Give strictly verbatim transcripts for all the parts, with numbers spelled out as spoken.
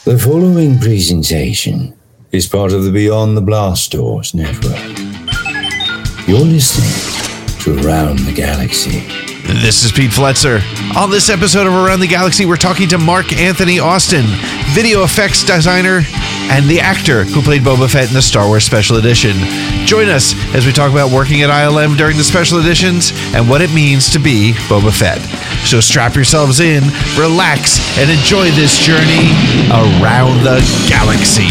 The following presentation is part of the Beyond the Blast Doors network. You're listening to Around the Galaxy. This is Pete Fletzer. On this episode of Around the Galaxy, we're talking to Mark Anthony Austin, video effects designer and the actor who played Boba Fett in the Star Wars Special Edition. Join us as we talk about working at I L M during the Special Editions and what it means to be Boba Fett. So strap yourselves in, relax, and enjoy this journey around the galaxy.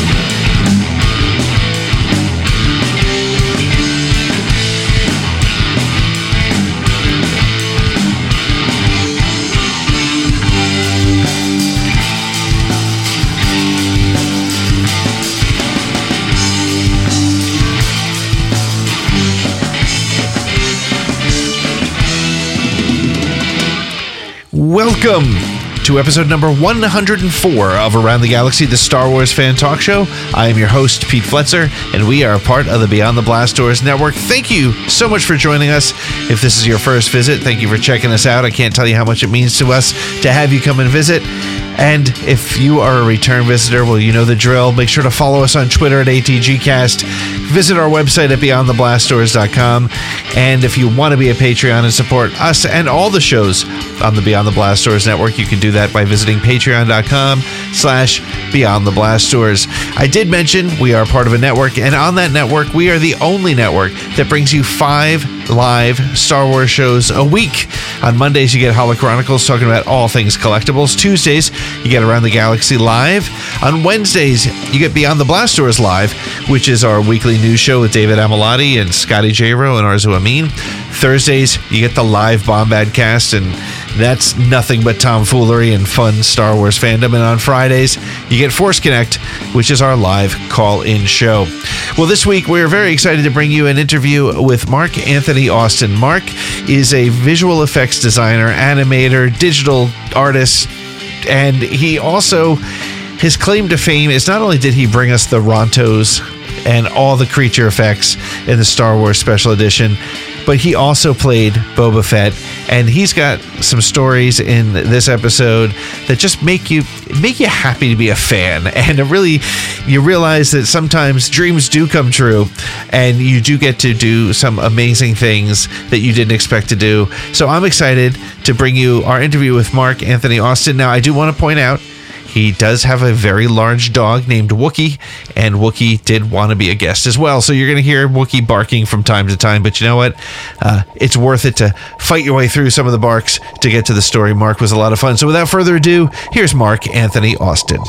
Welcome to episode number one hundred four of Around the Galaxy, the Star Wars Fan Talk Show. I am your host, Pete Fletzer, and we are a part of the Beyond the Blast Doors network. Thank you so much for joining us. If this is your first visit, thank you for checking us out. I can't tell you how much it means to us to have you come and visit. And if you are a return visitor, well, you know the drill. Make sure to follow us on Twitter at A T G Cast. Visit our website at beyond the blast doors dot com. And if you want to be a Patreon and support us and all the shows on the Beyond the Blast Doors network, you can do that by visiting patreon.com slash Beyond the Blast Doors. I did mention we are part of a network, and on that network, we are the only network that brings you five live Star Wars shows a week. On Mondays, you get Holo Chronicles talking about all things collectibles. Tuesdays, you get Around the Galaxy Live. On Wednesdays, you get Beyond the Blast Doors Live, which is our weekly news show with David Amilati and Scotty J. Rowe and Arzu Amin. Thursdays, you get the live Bombad cast, and that's nothing but tomfoolery and fun Star Wars fandom. And on Fridays, you get Force Connect, which is our live call-in show. Well, this week, we're very excited to bring you an interview with Mark Anthony Austin. Mark is a visual effects designer, animator, digital artist, and he also, his claim to fame is not only did he bring us the Rontos and all the creature effects in the Star Wars Special Edition, but he also played Boba Fett, and he's got some stories in this episode that just make you make you happy to be a fan. And it really, you realize that sometimes dreams do come true, and you do get to do some amazing things that you didn't expect to do. So I'm excited to bring you our interview with Mark Anthony Austin. Now, I do want to point out, he does have a very large dog named Wookie, and Wookie did want to be a guest as well. So you're going to hear Wookie barking from time to time, but you know what? Uh, it's worth it to fight your way through some of the barks to get to the story. Mark was a lot of fun. So without further ado, here's Mark Anthony Austin.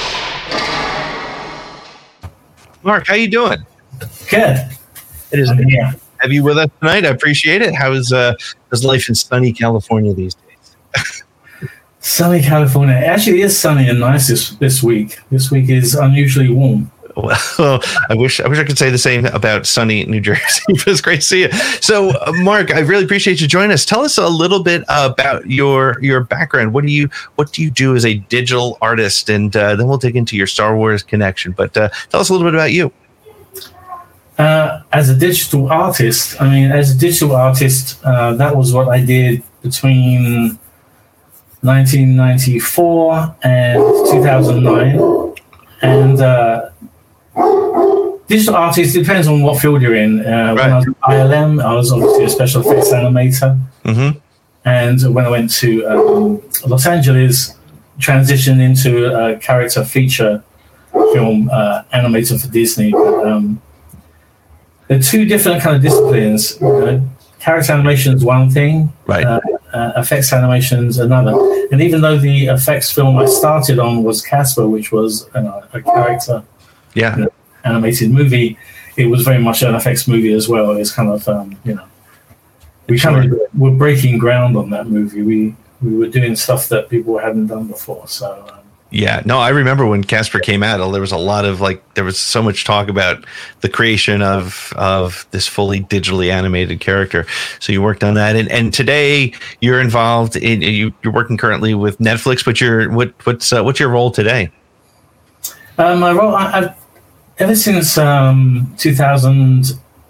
Mark, how you doing? Good. It is. Yeah. Have you with us tonight? I appreciate it. How is uh, how's life in sunny California these days? Sunny California. Actually, it is sunny and nice this, this week. This week is unusually warm. Well, I wish I wish I could say the same about sunny New Jersey. It was great to see you. So, uh, Mark, I really appreciate you joining us. Tell us a little bit about your your background. What do you what do you do as a digital artist? And uh, then we'll dig into your Star Wars connection. But uh, tell us a little bit about you. Uh, as a digital artist, I mean, as a digital artist, uh, that was what I did between nineteen ninety-four and two thousand nine, and uh, digital artist depends on what field you're in. Uh, right. When I was at I L M, I was obviously a special effects animator, mm-hmm. and when I went to um, Los Angeles, transitioned into a character feature film uh, animator for Disney. But, um, there are two different kind of disciplines. Uh, character animation is one thing, right? Uh, Uh, effects animations another, and even though the effects film I started on was Casper, which was you know, a character yeah. you know, animated movie, it was very much an effects movie as well. It's kind of um, you know we sure. kind of were breaking ground on that movie. We we were doing stuff that people hadn't done before. So um, yeah, no, I remember when Casper came out, there was a lot of like, there was so much talk about the creation of of this fully digitally animated character. So you worked on that, and, and today you're involved in you, you're working currently with Netflix. But you're what what's uh, what's your role today? Um, my role, I, I've ever since um, two thousand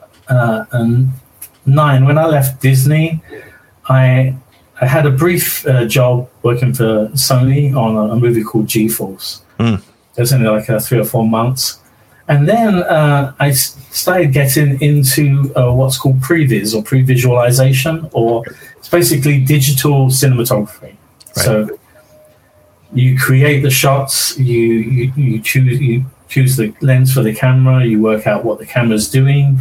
nine, when I left Disney, I. I had a brief uh, job working for Sony on a, a movie called G-Force. Mm. It was only like uh, three or four months. And then uh, I s- started getting into uh, what's called previs or pre-visualization, or it's basically digital cinematography. Right. So you create the shots, you, you you choose you choose the lens for the camera, you work out what the camera's doing.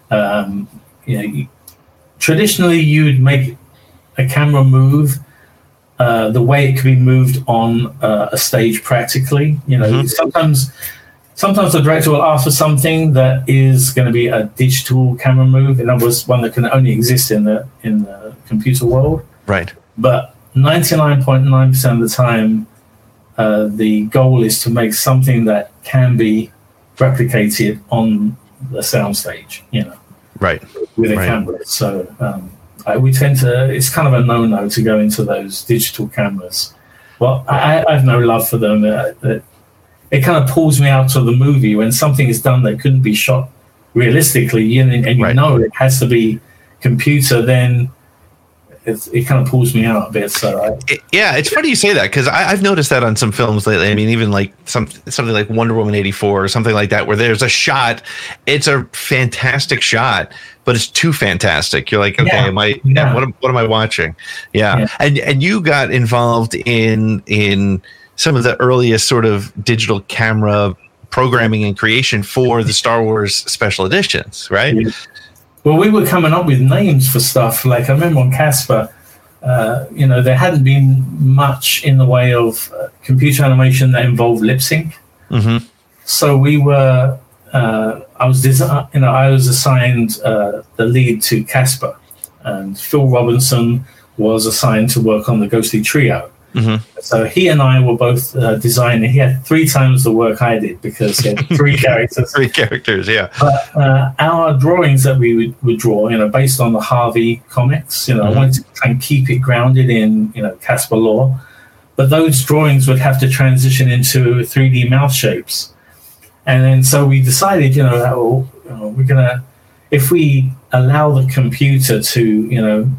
Um, you know, you, traditionally you'd make a camera move uh, the way it could be moved on uh, a stage practically. You know, mm-hmm. sometimes. Sometimes the director will ask for something that is going to be a digital camera move. In other words, one that can only exist in the in the computer world. Right. But ninety-nine point nine percent of the time, uh, the goal is to make something that can be replicated on the soundstage, you know. Right. With a right. camera. So um, I, we tend to, it's kind of a no-no to go into those digital cameras. Well, I, I have no love for them. Uh, that, It kind of pulls me out of the movie when something is done that couldn't be shot realistically, and, and you right. know it has to be computer. Then it, it kind of pulls me out a bit. So I, it, yeah, it's funny you say that, because I've noticed that on some films lately. I mean, even like some something like Wonder Woman eighty-four or something like that, where there's a shot. It's a fantastic shot, but it's too fantastic. You're like, okay, yeah, am I? yeah. What am, what am I watching? Yeah. yeah, and and you got involved in in. some of the earliest sort of digital camera programming and creation for the Star Wars special editions, right? Yeah. Well, we were coming up with names for stuff. Like I remember on Casper, uh, you know, there hadn't been much in the way of uh, computer animation that involved lip sync. Mm-hmm. So we were, uh, I was, desi- you know, I was assigned uh, the lead to Casper, and Phil Robinson was assigned to work on the Ghostly Trio. Mm-hmm. So he and I were both uh, designing. He had three times the work I did because he had three characters. Three characters, yeah. But uh, our drawings that we would, would draw, you know, based on the Harvey comics, you know, mm-hmm. I wanted to try and keep it grounded in, you know, Casper lore. But those drawings would have to transition into three D mouth shapes. And then so we decided, you know, that, well, you know, we're going to, if we allow the computer to, you know,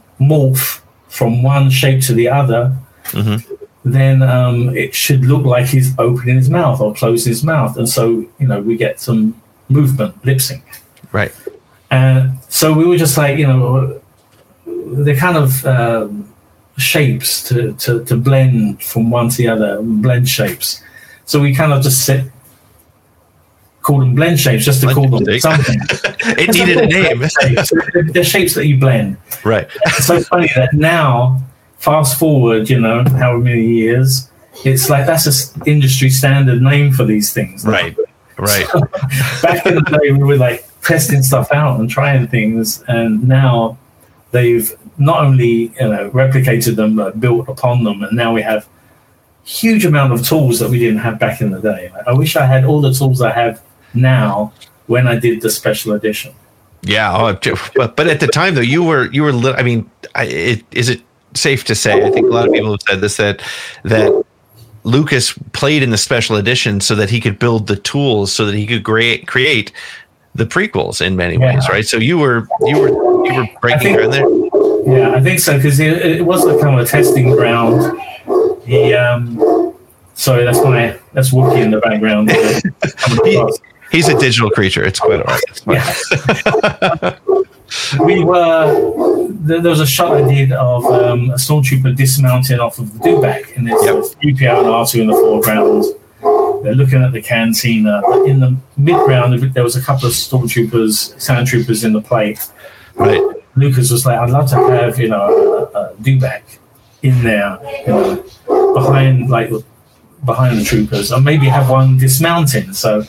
morph from one shape to the other, mm-hmm. then um, it should look like he's opening his mouth or closing his mouth. And so, you know, we get some movement, lip sync. Right. And so we were just like, you know, they're kind of um, shapes to, to, to blend from one to the other, blend shapes. So we kind of just set, call them blend shapes just to blend call them shapes. Something. It needed a name. Shapes. They're shapes that you blend. Right. It's so funny that now, fast forward, you know, however many years, it's like that's an industry standard name for these things. Right, right. So, back in the day, we were like testing stuff out and trying things, and now they've not only, you know, replicated them, but built upon them, and now we have huge amount of tools that we didn't have back in the day. Like, I wish I had all the tools I have now when I did the special edition. Yeah, oh, but but at the time though, you were you were. I mean, I, it, is it safe to say? I think a lot of people have said this, that that Lucas played in the special edition so that he could build the tools so that he could create create the prequels in many yeah. ways, right? So you were you were you were breaking ground there. Yeah, I think so, because it, it was a kind of a testing ground. He, um, sorry, that's my that's Wookiee in the background. he, he's a digital creature. It's quite all right. It's yeah. We were there, there was a shot I did of um, a stormtrooper dismounting off of the dewback, and there's yep. three P O and R two in the foreground. They're looking at the cantina. In the mid-ground, there was a couple of stormtroopers, sandtroopers in the plate. Right. Lucas was like, "I'd love to have, you know, a, a dewback in there, you know, behind like behind the troopers, or maybe have one dismounting." So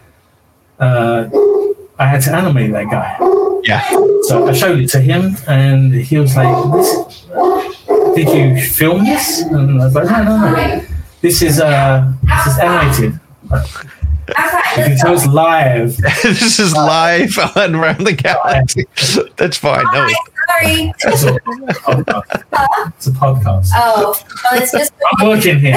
uh, I had to animate that guy. Yeah. So I showed it to him, and he was like, this, "Did you film this?" And I was like, "No, no, no. This is uh, this is animated. You can tell it's live. This is live on Around the Galaxy." That's fine. No. Sorry. It's a podcast. It's a podcast. Oh, well, it's just. I'm working here.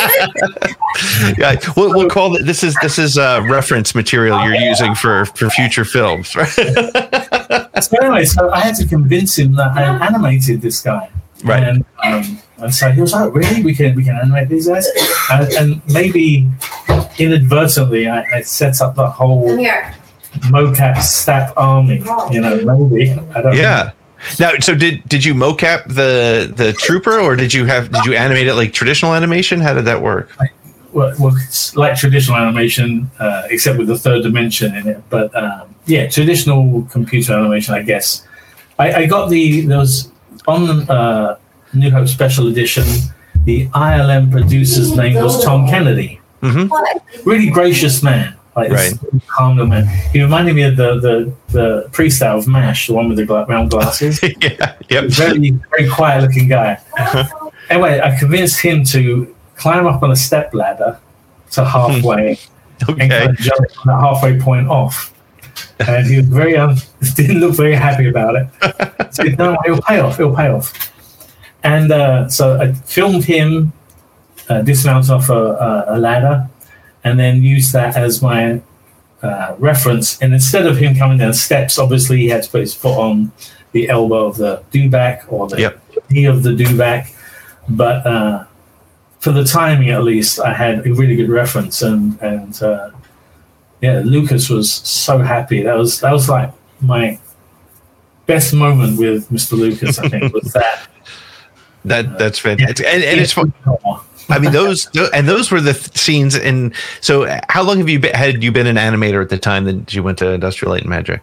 Yeah, we'll, we'll call it. This is this is uh, reference material you're using for, for future films, right? So anyway, so I had to convince him that I animated this guy, right? And um, And so he was like, really? We can we can animate these guys? And, and maybe inadvertently, I, I set up the whole Come here. mocap stat army. You know, maybe. I don't Yeah. know. Now, so did did you mocap the the trooper, or did you have did you animate it like traditional animation? How did that work? Well, well, it's like traditional animation, uh, except with the third dimension in it. But um, yeah, traditional computer animation, I guess. I, I got the there was on the uh, New Hope Special Edition. The I L M producer's name was Tom Kennedy. Mm-hmm. What? Really gracious man, like Right. this calm little man. He reminded me of the the the priest out of MASH, the one with the gla- round glasses. Yeah. Yep. Very very quiet looking guy. Anyway, I convinced him to climb up on a step ladder to halfway and Okay. kind of jump from that halfway point off. And he was very um, didn't look very happy about it. So he said, no, it'll pay off. It'll pay off. And uh, so I filmed him uh, dismount off a, a, a ladder, and then used that as my uh, reference. And instead of him coming down steps, obviously he had to put his foot on the elbow of the dewback or the Yep. knee of the dewback. But uh, for the timing, at least, I had a really good reference, and and uh, yeah, Lucas was so happy. That was that was like my best moment with Mister Lucas. I think was that. That that's fantastic. And, and it's fun. I mean, those tho- and those were the th- scenes. And so, how long have you been, had you been an animator at the time that you went to Industrial Light and Magic?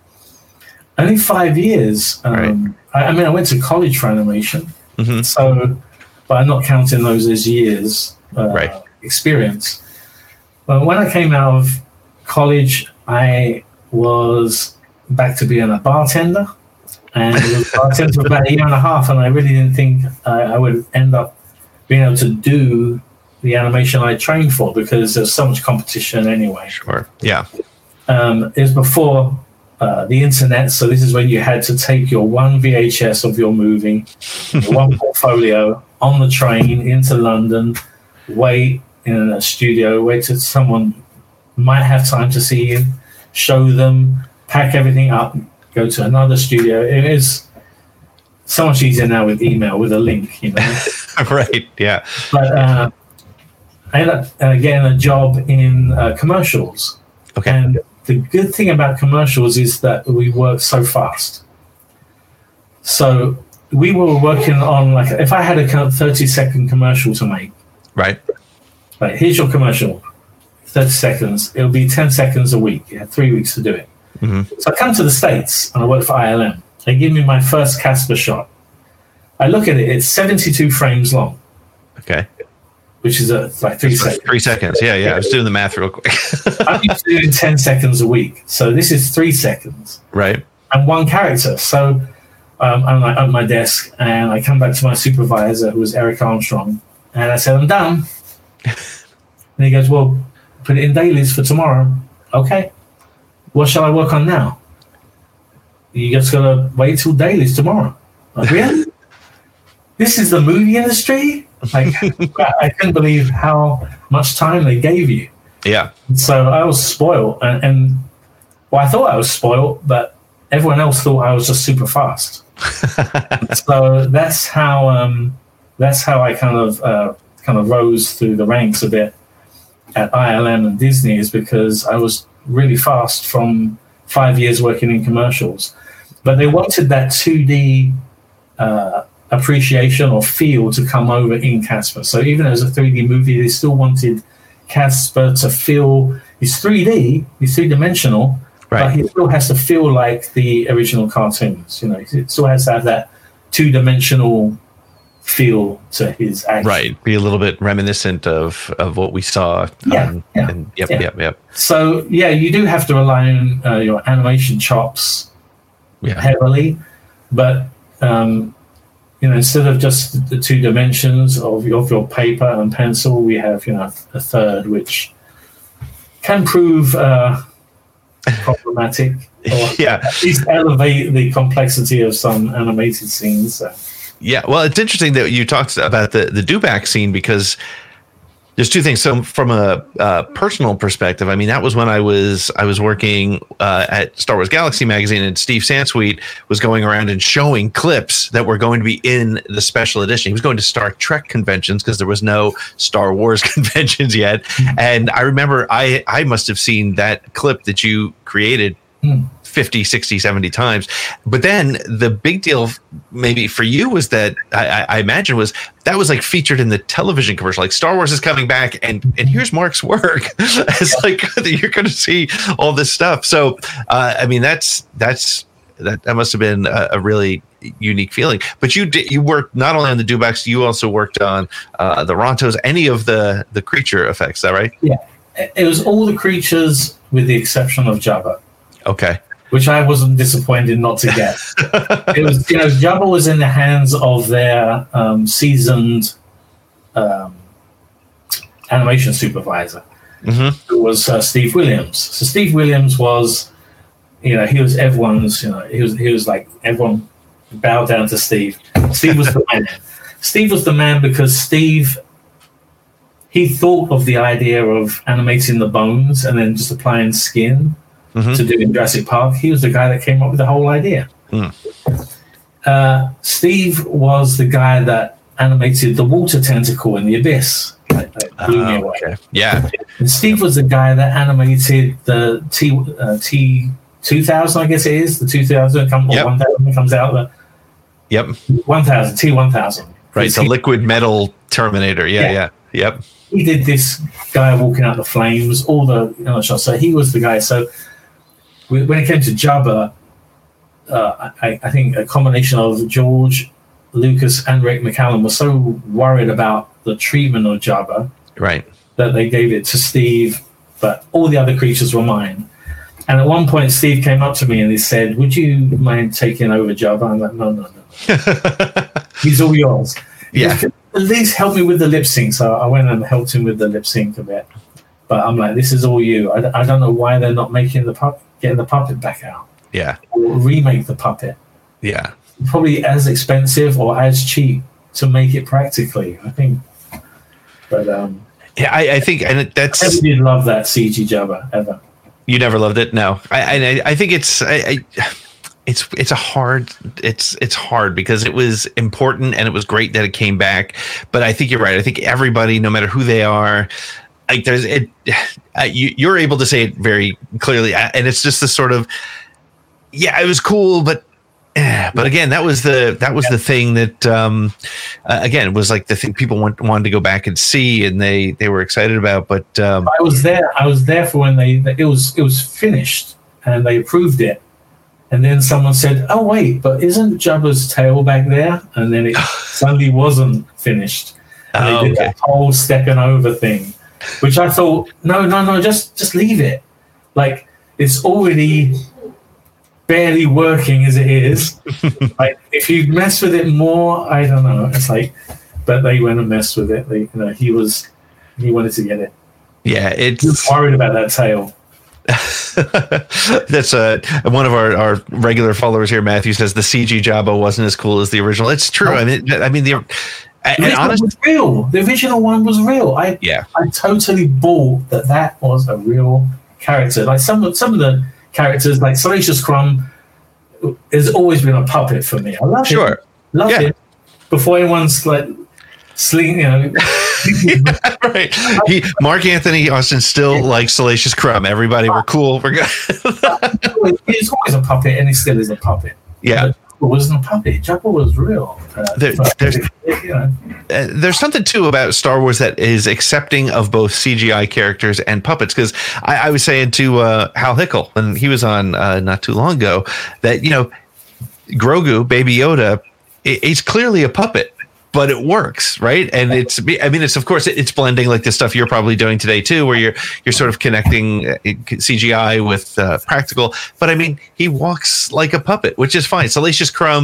Only five years. Um, I, I mean, I went to college for animation, Mhm. so, but I'm not counting those as years uh, Right. experience. But when I came out of college, I was back to being a bartender, and I was a bartender for about a year and a half, and I really didn't think I, I would end up being able to do the animation I trained for because there's so much competition anyway. Sure. Yeah. Um, it was before uh, the internet, so this is when you had to take your one V H S of your movie, your one portfolio on the train into London, wait in a studio, wait till someone might have time to see you, show them, pack everything up, go to another studio. It is so much easier now with email, with a link, you know. Right. Yeah. But uh, I ended up uh, getting a job in uh, commercials. Okay. And the good thing about commercials is that we work so fast. So we were working on, like, if I had a kind of thirty second commercial to make, Right. like, here's your commercial, thirty seconds, it'll be ten seconds a week. You had three weeks to do it. Mhm. So I come to the States and I work for I L M. They give me my first Casper shot. I look at it, it's seventy-two frames long, Okay. which is a, like three seconds. Three seconds. Yeah. Yeah. I was doing the math real quick. I'm used to doing ten seconds a week. So this is three seconds Right. and one character. So um, I'm like at my desk and I come back to my supervisor, who was Eric Armstrong, and I said, I'm done. And he goes, well, put it in dailies for tomorrow. Okay. What shall I work on now? You just gotta wait till dailies tomorrow. Like, really? This is the movie industry? Like, I couldn't believe how much time they gave you. Yeah. So I was spoiled, and, and well, I thought I was spoiled, but everyone else thought I was just super fast. So that's how um, that's how I kind of uh, kind of rose through the ranks a bit at I L M and Disney, is because I was really fast from five years working in commercials. But they wanted that two D uh, appreciation or feel to come over in Casper. So even as a three D movie, they still wanted Casper to feel, he's three D, he's three dimensional, Right. but he still has to feel like the original cartoons. You know, it still has to have that two dimensional feel to his action. Right. Be a little bit reminiscent of, of what we saw. Yeah, Um, yeah, and yep. yeah. Yep. Yep. So yeah, you do have to rely on uh, your animation chops Yeah. heavily, but um, you know, instead of just the two dimensions of your, of your paper and pencil, we have, you know, a third, which can prove uh, problematic, or Yeah. at least elevate the complexity of some animated scenes. So. Yeah, well, it's interesting that you talked about the the dewback scene, because There's two things. So from a uh, personal perspective, I mean, that was when I was I was working uh, at Star Wars Galaxy magazine, and Steve Sansweet was going around and showing clips that were going to be in the special edition. He was going to Star Trek conventions because there was no Star Wars conventions yet. Mm-hmm. And I remember I, I must have seen that clip that you created mm. fifty, sixty, seventy times. But then the big deal maybe for you was that I, I imagine was that was like featured in the television commercial, like Star Wars is coming back and, and here's Mark's work. It's like you're going to see all this stuff. So, uh, I mean, that's, that's, that, that must've been a, a really unique feeling, but you did, you worked not only on the Dewbacks, you also worked on uh, the Rontos, any of the, the creature effects. Is that right? Yeah. It was all the creatures with the exception of Jabba. Okay. Which I wasn't disappointed not to get. It was, you know, Jabba was in the hands of their um, seasoned um, animation supervisor, mm-hmm. who was uh, Steve Williams. So Steve Williams was, you know, he was everyone's, you know, he was he was like everyone bowed down to Steve. Steve was the man. Steve was the man because Steve, he thought of the idea of animating the bones and then just applying skin. Mm-hmm. To do in Jurassic Park. He was the guy that came up with the whole idea. Mm. Uh, Steve was the guy that animated the water tentacle in the abyss. That, that blew uh, me away. Okay. Yeah. And Steve was the guy that animated the T uh, T two thousand, I guess it is the two thousand come yep. one thousand comes out. The yep. one thousand T one thousand. Right. The he, liquid metal Terminator. Yeah, yeah. Yeah. Yep. He did this guy walking out the flames. All the you know, shots. So he was the guy. So. When it came to Jabba, uh, I, I think a combination of George Lucas and Rick McCallum were so worried about the treatment of Jabba, right, that they gave it to Steve, but all the other creatures were mine. And at one point, Steve came up to me and he said, "Would you mind taking over Jabba?" I'm like, "No, no, no. He's all yours." Yeah. Said, at least help me with the lip sync. So I went and helped him with the lip sync a bit. But I'm like, this is all you. I, I don't know why they're not making the puppet, getting the puppet back out. Yeah. Or remake the puppet. Yeah. Probably as expensive or as cheap to make it practically, I think. But um, yeah, I, I think, and that's. I never did love that C G Jabba ever. You never loved it, no. I I, I think it's I, I, it's it's a hard it's it's hard because it was important and it was great that it came back. But I think you're right. I think everybody, no matter who they are. Like there's it, uh, you, you're able to say it very clearly, and it's just this sort of, yeah, it was cool, but, eh, but again, that was the that was yeah. the thing that, um, uh, again, was like the thing people want, wanted to go back and see, and they they were excited about. But um, I was there. I was there for when they it was it was finished and they approved it, and then someone said, "Oh wait, but isn't Jabba's tail back there?" And then it suddenly wasn't finished. And oh, they did okay. that whole stepping over thing. Which I thought, no, no, no, just just leave it. Like it's already barely working as it is. Like if you mess with it more, I don't know. It's like, but they went and messed with it. They, you know, he was he wanted to get it. Yeah, it's he was worried about that tail. That's uh, one of our, our regular followers here. Matthew says the C G Jabba wasn't as cool as the original. It's true. I mean, I mean the. The original honestly, was real. The original one was real. I yeah. I totally bought that that was a real character. Like some of some of the characters, like Salacious Crumb, has always been a puppet for me. I love sure. it. Love yeah. it. Before anyone's like sling, you know. yeah, right. He, Mark Anthony Austin still likes Salacious Crumb. Everybody, we're cool. We're good. He's always a puppet, and he still is a puppet. Yeah. But Jabba wasn't a puppet. Jabba was real. Uh, there, but, there's, you know. uh, there's something too about Star Wars that is accepting of both C G I characters and puppets. Because I, I was saying to uh, Hal Hickel when he was on uh, not too long ago that you know Grogu, Baby Yoda, it, it's clearly a puppet. But it works, right? And it's, I mean, it's, of course, it's blending like the stuff you're probably doing today too, where you're, you're sort of connecting C G I with uh, practical. But I mean, he walks like a puppet, which is fine. Salacious Crumb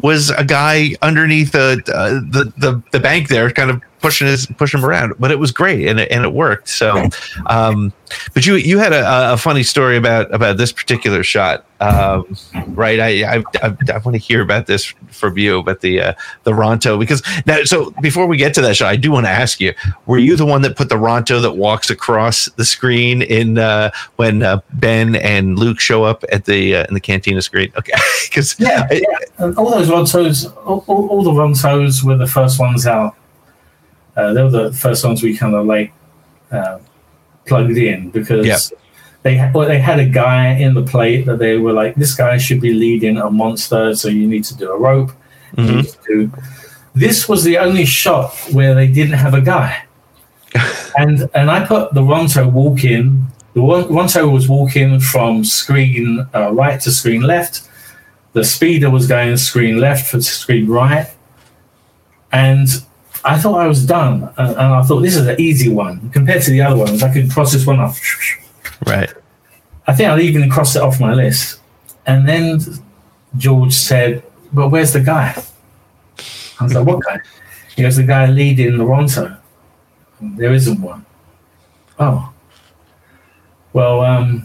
was a guy underneath the uh, the, the the bank there, kind of pushing his pushing him around. But it was great, and it, and it worked. So, um, but you you had a, a funny story about about this particular shot, um, right? I I, I, I want to hear about this from you, about the uh, the Ronto, because now. So before we get to that shot, I do want to ask you: were you the one that put the Ronto that walks across the screen in uh, when uh, Ben and Luke show up at the uh, in the cantina screen? Okay, because yeah, yeah. And all those Rontos, all, all, all the Rontos were the first ones out. Uh, they were the first ones we kind of like uh, plugged in because yeah. they ha- well, they had a guy in the plate that they were like, this guy should be leading a monster, so you need to do a rope. Mm-hmm. You need to do. This was the only shot where they didn't have a guy, and and I put the Ronto walking. The Ronto was walking from screen uh, right to screen left. The speeder was going screen left to screen right, and I thought I was done, and, and I thought this is an easy one compared to the other ones. I could cross this one off. Right. I think I'll even cross it off my list. And then George said, "But where's the guy?" I was like, "What guy?" He goes, "The guy leading the Ronto." There isn't one. Oh. Well, um,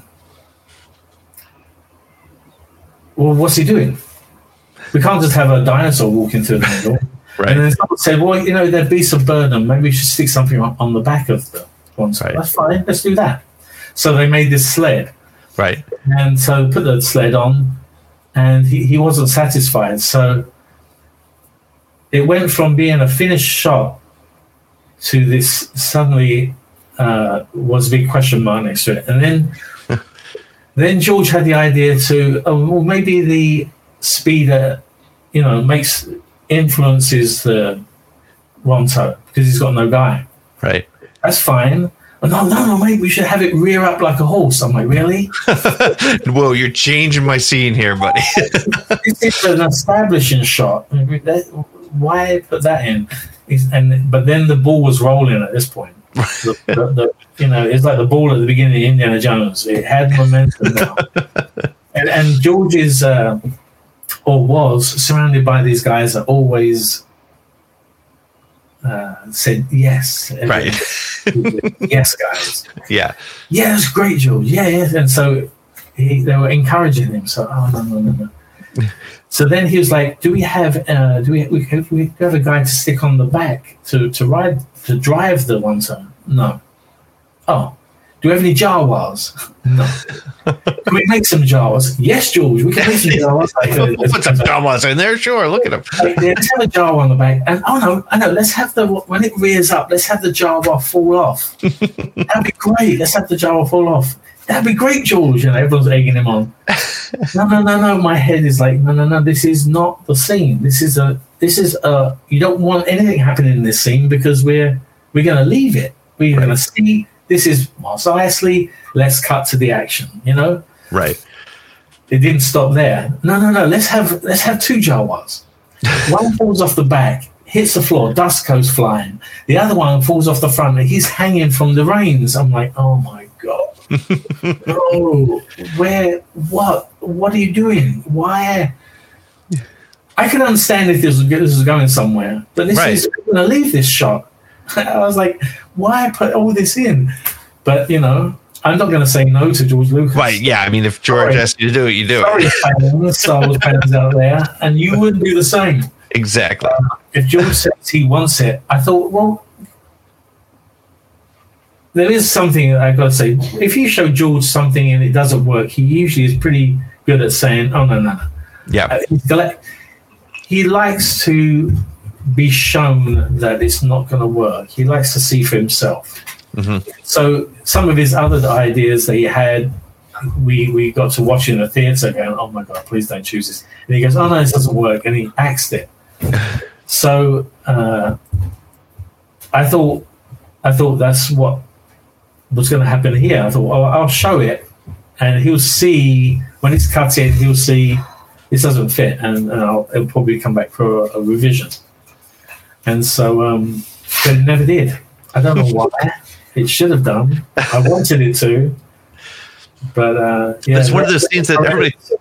well, what's he doing? We can't just have a dinosaur walking through the middle. Right. And then someone said, well, you know, there'd be some burden. Maybe we should stick something on, on the back of the one. So right. That's fine. Let's do that. So they made this sled. Right. And so put the sled on, and he, he wasn't satisfied. So it went from being a finished shot to this suddenly uh, was a big question mark next to it. And then then George had the idea to, oh, well, maybe the speeder, you know, makes... influences the Ronto because he's got no guy. Right. That's fine. Oh, no, no, no, mate, we should have it rear up like a horse. I'm like, really? Whoa, you're changing my scene here, buddy. This is an establishing shot. Why put that in? And but then the ball was rolling at this point. The, the, the, you know, it's like the ball at the beginning of Indiana Jones. It had momentum now. and, and George is... Uh, or was surrounded by these guys that always uh, said yes. Right. Yes, guys. Yeah. Yeah, that's great, George. Yeah, yeah. And so he, they were encouraging him. So, oh, no, no, no, no. So then he was like, do we have uh, do we, we, have, we have a guy to stick on the back to, to ride, to drive the Ronto? No. Oh. Do we have any Jawas? No. Can we make some Jawas? Yes, George, we can make some Jawas. Like, uh, we'll put some Jawas in there, sure. Look at them. Like, let's have a Jawa on the back. And oh no, I know, let's have the, when it rears up, let's have the Jawa fall off. That'd be great. Let's have the Jawa fall off. That'd be great, George. And everyone's egging him on. No, no, no, no. My head is like, no, no, no. This is not the scene. This is a, this is a, you don't want anything happening in this scene because we're, we're going to leave it. We're right. going to see. This is Mos Eisley. Let's cut to the action. You know, right? It didn't stop there. No, no, no. Let's have let's have two Jawas. One falls off the back, hits the floor, dust goes flying. The other one falls off the front, and he's hanging from the reins. I'm like, oh my god, oh, where, what, what are you doing? Why? I can understand if this was, this was going somewhere, but this right. is going to leave this shot. I was like, why put all this in? But, you know, I'm not going to say no to George Lucas. Right, yeah. I mean, if George Sorry. asks you to do it, you do Sorry, it. fans, Star Wars fans out there, and you wouldn't do the same. Exactly. Uh, if George says he wants it, I thought, well, there is something I've got to say. If you show George something and it doesn't work, he usually is pretty good at saying, oh, no, no, no. Yeah. Uh, he likes to be shown that it's not going to work. He likes to see for himself. Mm-hmm. So some of his other ideas that he had, we we got to watch in the theatre going, oh my God, please don't choose this. And he goes, oh no, this doesn't work. And he axed it. So uh, I thought I thought that's what was going to happen here. I thought, oh, I'll show it. And he'll see, when it's cut in, he'll see this doesn't fit. And, and I'll, it'll probably come back for a, a revision. And so, um, but it never did. I don't know why. It should have done. I wanted it to, but uh, yeah. It's one of those scenes that everybody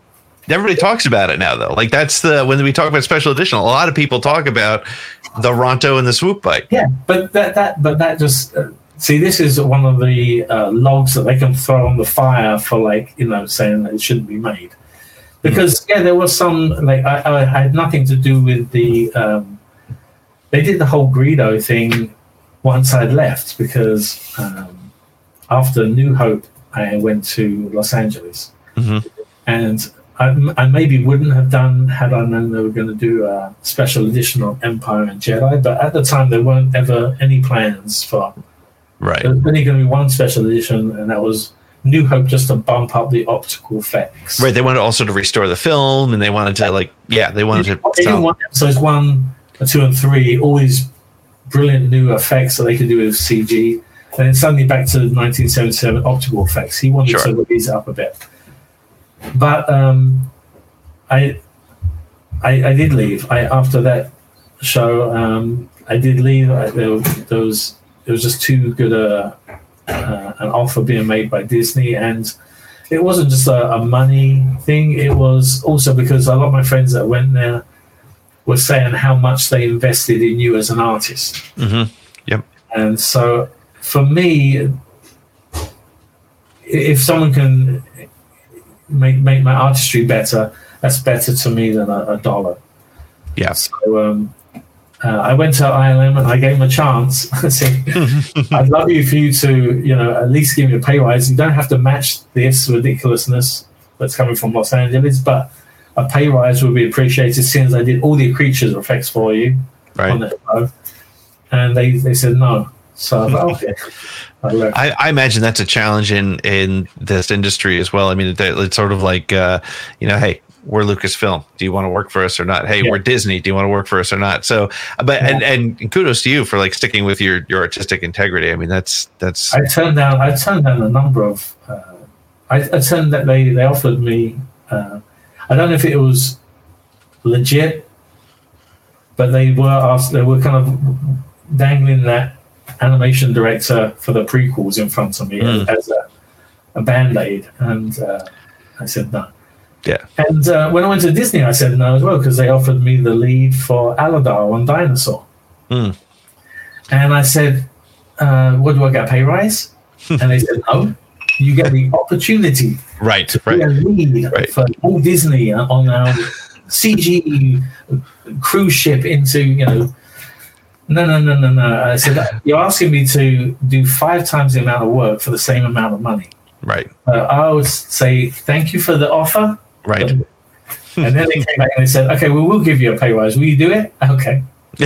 everybody talks about it now, though. Like that's the when we talk about special edition, a lot of people talk about the Ronto and the swoop bike. Yeah, but that that but that just uh, see, this is one of the uh, logs that they can throw on the fire for, like, you know, saying that it shouldn't be made. Because mm-hmm. yeah, there was some, like I, I had nothing to do with the. Um, they did the whole Greedo thing once I'd left, because um, after New Hope, I went to Los Angeles, mm-hmm. and I, I maybe wouldn't have done had I known they were going to do a special edition on Empire and Jedi. But at the time, there weren't ever any plans for. Right. There was only going to be one special edition, and that was New Hope, just to bump up the optical effects. Right. They wanted also to restore the film, and they wanted to, like, yeah, they wanted to. They didn't want episodes one, two, and three, all these brilliant new effects that they could do with C G. And then suddenly back to nineteen seventy-seven optical effects. He wanted sure. to raise it up a bit. But um, I, I I did leave. I after that show, um, I did leave. I, there, there was it was just too good a uh, an offer being made by Disney, and it wasn't just a, a money thing. It was also because a lot of my friends that went there were saying how much they invested in you as an artist. Mm-hmm. Yep. And so for me, if someone can make make my artistry better, that's better to me than a, a dollar. Yeah. So um, uh, I went to I L M and I gave him a chance. I said, I'd love you for you to, you know, at least give me a pay rise. You don't have to match this ridiculousness that's coming from Los Angeles, but a pay rise would be appreciated since I did all the creatures effects for you right. on the show. And they, they said no. So I thought, okay. I, I imagine that's a challenge in, in this industry as well. I mean, it, it's sort of like, uh, you know, hey, we're Lucasfilm. Do you want to work for us or not? Hey, yeah. we're Disney. Do you want to work for us or not? So, but yeah. and, and kudos to you for like sticking with your, your artistic integrity. I mean, that's that's. I turned down. I turned down a number of. Uh, I, I turned that they they offered me. Uh, I don't know if it was legit, but they were asked. They were kind of dangling that animation director for the prequels in front of me mm. as a, a band-aid, and uh, I said no. Yeah. And uh, when I went to Disney, I said no as well, because they offered me the lead for Aladar on Dinosaur. Mm. And I said, uh, what do I get, a pay rise? And they said, no, you get the opportunity right, to right. be a lead right. for Walt Disney on our C G cruise ship into, you know, no, no, no, no, no. I said, you're asking me to do five times the amount of work for the same amount of money. Right. Uh, I would say, thank you for the offer. Right. And then they came back and they said, okay, well, we'll give you a pay rise. Will you do it? Okay.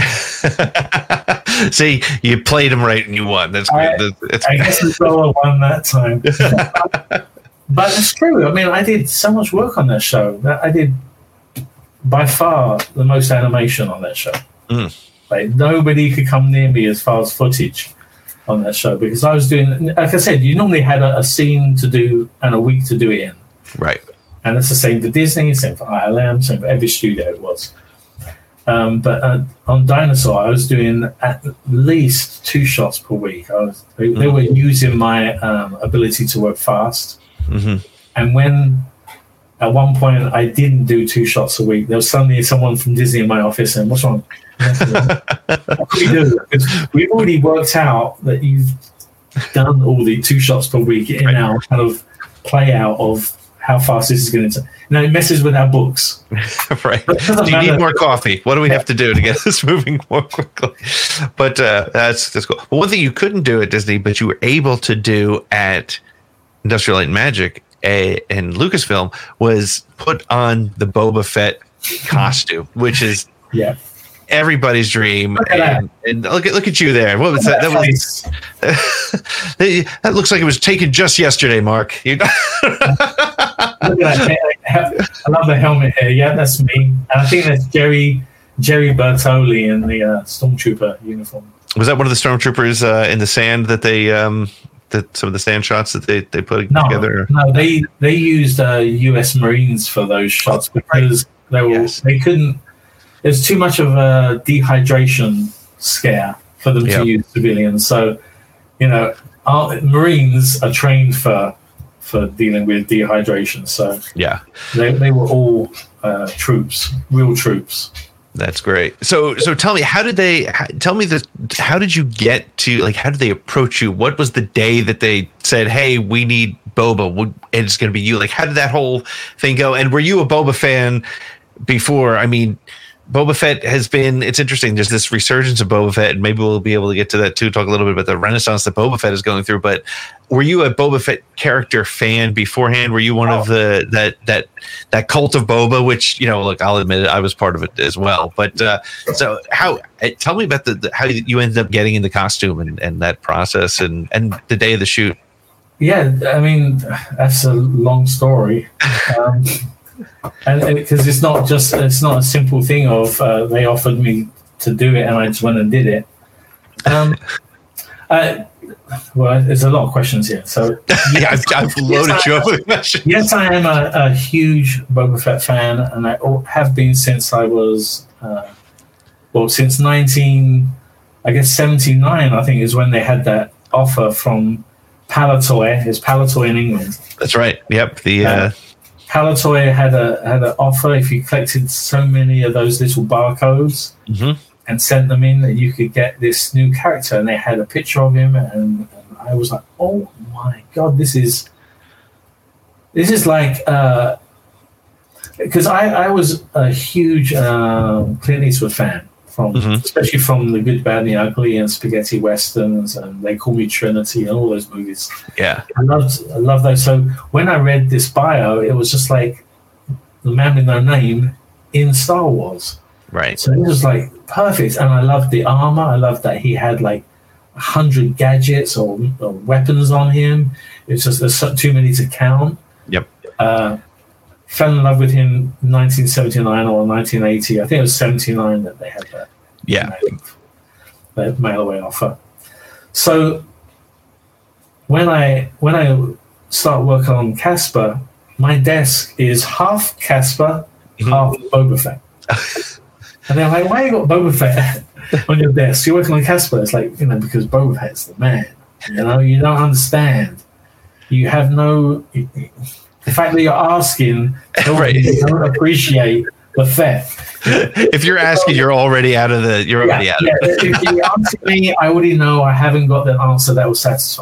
See, you played them right and you won. That's I, good. That's, I guess the dollar won that time. But it's true. I mean, I did so much work on that show. I did by far the most animation on that show. Mm. Like, nobody could come near me as far as footage on that show, because I was doing, like I said, you normally had a, a scene to do and a week to do it in. Right. And it's the same for Disney, same for I L M, same for every studio it was. Um, but uh, on Dinosaur, I was doing at least two shots per week. I was, they, mm-hmm. they were using my um, ability to work fast. Mm-hmm. And when at one point I didn't do two shots a week, there was suddenly someone from Disney in my office saying, what's wrong? What do we do? We've already worked out that you've done all the two shots per week in right. our kind of play out of how fast this is going to. Now it messes with our books. Right. Do you matter. need more coffee? What do we have to do to get this moving more quickly? But uh, that's that's cool. Well, one thing you couldn't do at Disney, but you were able to do at Industrial Light and Magic a, and Lucasfilm, was put on the Boba Fett costume, which is yeah. everybody's dream. Look at and, and look at look at you there. What was that? That, was, that looks like it was taken just yesterday, Mark. You Look at that. I love the helmet here. Yeah, that's me. And I think that's Jerry Jerry Bertoli in the uh, Stormtrooper uniform. Was that one of the Stormtroopers uh, in the sand that they um, that some of the sand shots that they, they put no, together? No, they they used uh, U S Marines for those shots because they were yes. they couldn't. There's too much of a dehydration scare for them yep. to use civilians. So, you know, our Marines are trained for for dealing with dehydration. So Yeah. they they were all uh, troops, real troops. That's great. So, so tell me, how did they? How, tell me this. How did you get to? Like, how did they approach you? What was the day that they said, "Hey, we need Boba, and it's going to be you"? Like, how did that whole thing go? And were you a Boba fan before? I mean, Boba Fett has been. It's interesting. There's this resurgence of Boba Fett, and maybe we'll be able to get to that too. Talk a little bit about the renaissance that Boba Fett is going through. But were you a Boba Fett character fan beforehand? Were you one oh. of the that that that cult of Boba? Which, you know, look, I'll admit it, I was part of it as well. But uh, so how? Tell me about the, the how you ended up getting in the costume and, and that process and and the day of the shoot. Yeah, I mean, that's a long story. Um, and because it's not just it's not a simple thing of uh, they offered me to do it and I just went and did it. Um, uh, well, there's a lot of questions here. So yeah, I've, I've loaded yes, you up I, with questions. Yes, I am a, a huge Boba Fett fan, and I have been since I was uh, well since nineteen, I guess seventy-nine. I think is when they had that offer from Palatoy. It's Palatoy in England. That's right. Yep. The uh, uh, Palatoy had a had an offer if you collected so many of those little barcodes mm-hmm. and sent them in that you could get this new character, and they had a picture of him, and, and I was like, oh my god, this is this is like because uh, I I was a huge uh, Clint Eastwood fan. From, mm-hmm. especially from The Good, Bad, and the Ugly and spaghetti westerns, and They Call Me Trinity, and all those movies. Yeah, I loved, I loved those. So when I read this bio, it was just like the man with no name in Star Wars. Right. So it was like perfect, and I loved the armor. I loved that he had like a hundred gadgets or, or weapons on him. It's just there's so, too many to count. Yep. Uh, Fell in love with him in nineteen seventy-nine or nineteen eighty. I think it was seventy-nine that they had that. Yeah. That mail away offer. So when I when I start working on Casper, my desk is half Casper, mm-hmm. half Boba Fett. And they're like, "Why you got Boba Fett on your desk? You're working on Casper." It's like, you know, because Boba Fett's the man. You know, you don't understand. You have no. The fact that you're asking, right. You don't appreciate the Fett. If you're asking, you're already out of the. You're already yeah, out. Yeah. Of it. If you answer me, I already know I haven't got the answer that will satisfy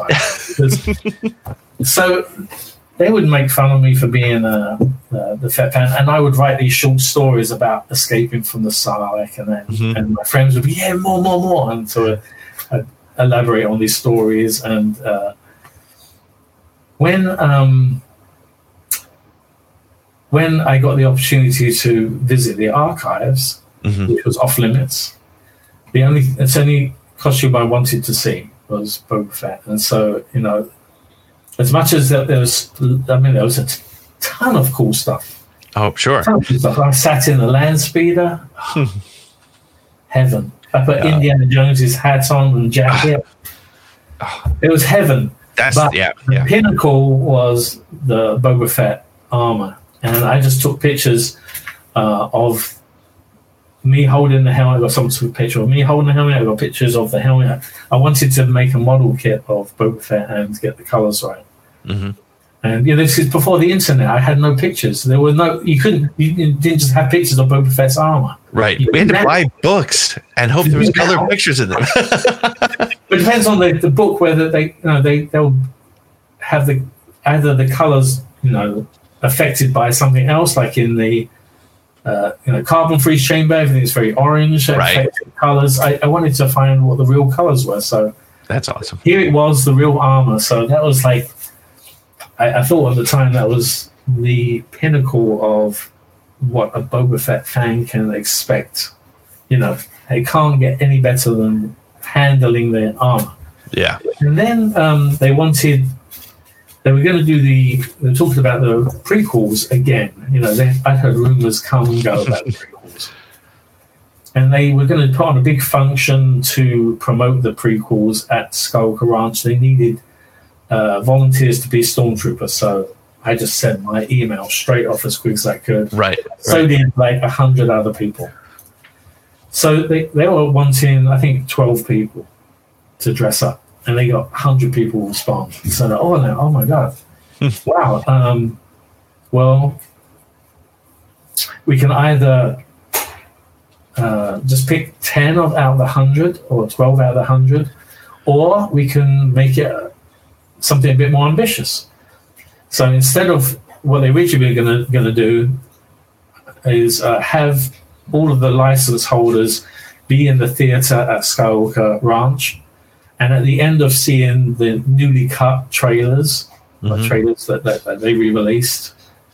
me. So they would make fun of me for being uh, uh, the Fett fan, and I would write these short stories about escaping from the Sarlacc, and then mm-hmm. and my friends would be, yeah, more, more, more, and so I'd elaborate on these stories. And uh, when um, when I got the opportunity to visit the archives, mm-hmm. which was off limits, the only it's only costume I wanted to see was Boba Fett, and so you know. As much as there was, I mean, there was a t- ton of cool stuff. Oh, sure. Ton of cool stuff. I sat in the land speeder. Heaven. I put yeah. Indiana Jones's hat on and jacket. It was heaven. That's but yeah, yeah. The pinnacle was the Boba Fett armor, and I just took pictures uh, of me holding the helmet. I got some sort of picture of me holding the helmet. I got pictures of the helmet. I wanted to make a model kit of Boba Fett and get the colors right. Mm-hmm. And you know, this is before the internet. I had no pictures. There were no. You couldn't. You didn't just have pictures of Boba Fett's armor. Right. You we had to now, buy books and hope there was now, color pictures in them. But it depends on the, the book whether they, you know, they they'll have the either the colors, you know, affected by something else, like in the. Uh, you know, carbon freeze chamber, everything's very orange, right. colors. I, I wanted to find what the real colors were. So that's awesome. Here it was, the real armor. So that was like, I, I thought at the time that was the pinnacle of what a Boba Fett fan can expect. You know, it can't get any better than handling their armor. Yeah. And then um, they wanted. They were going to do the. They were talking about the prequels again. You know, they, I heard rumors come and go about the prequels, and they were going to put on a big function to promote the prequels at Skywalker Ranch. They needed uh, volunteers to be stormtroopers, so I just sent my email straight off as quick as I could. Right. So right. did like a hundred other people. So they they were wanting, I think, twelve people to dress up. And they got one hundred people respond. So, oh, no, oh my God. wow. Um, well, we can either uh, just pick ten of out of the hundred or twelve out of the hundred, or we can make it something a bit more ambitious. So instead of what they originally were going to going to do is uh, have all of the license holders be in the theater at Skywalker Ranch, and at the end of seeing the newly cut trailers, mm-hmm. the trailers that, that, that they re-released,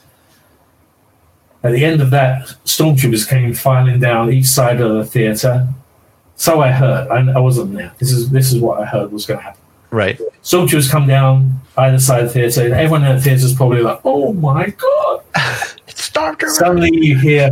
at the end of that, stormtroopers came filing down each side of the theater. So I heard. I, I wasn't there. This is this is what I heard was going to happen. Right. Stormtroopers come down either side of the theater, and everyone in the theater is probably like, "Oh my god!" It's Stormtroopers. Suddenly you hear,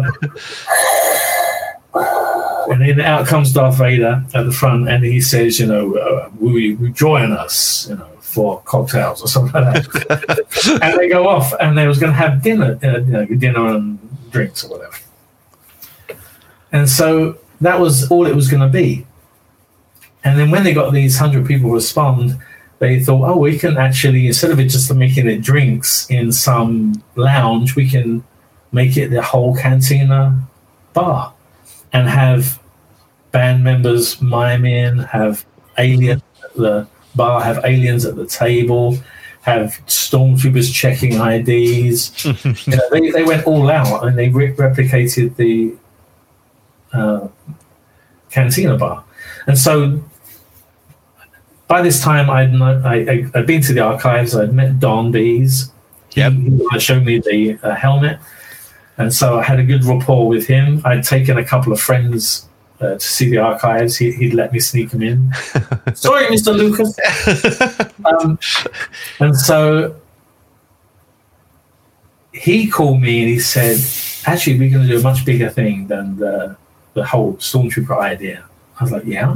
and then out comes Darth Vader at the front, and he says, "You know, uh, will you will you join us? You know, for cocktails or something like that." And they go off, and they was going to have dinner, uh, you know, dinner and drinks or whatever. And so that was all it was going to be. And then when they got these hundred people respond, they thought, oh, we can actually, instead of it just making it drinks in some lounge, we can make it the whole cantina bar and have band members mime in, have aliens at the bar, have aliens at the table, have stormtroopers checking I Ds. You know, they, they went all out and they re- replicated the uh, cantina bar. And so by this time, I'd, I, I'd been to the archives. I'd met Don Bees. Yep. He, he showed me the uh, helmet. And so I had a good rapport with him. I'd taken a couple of friends uh, to see the archives. He, he'd let me sneak them in. Sorry, Mister Lucas. um, and so he called me and he said, actually, we're going to do a much bigger thing than the, the whole Stormtrooper idea. I was like, yeah.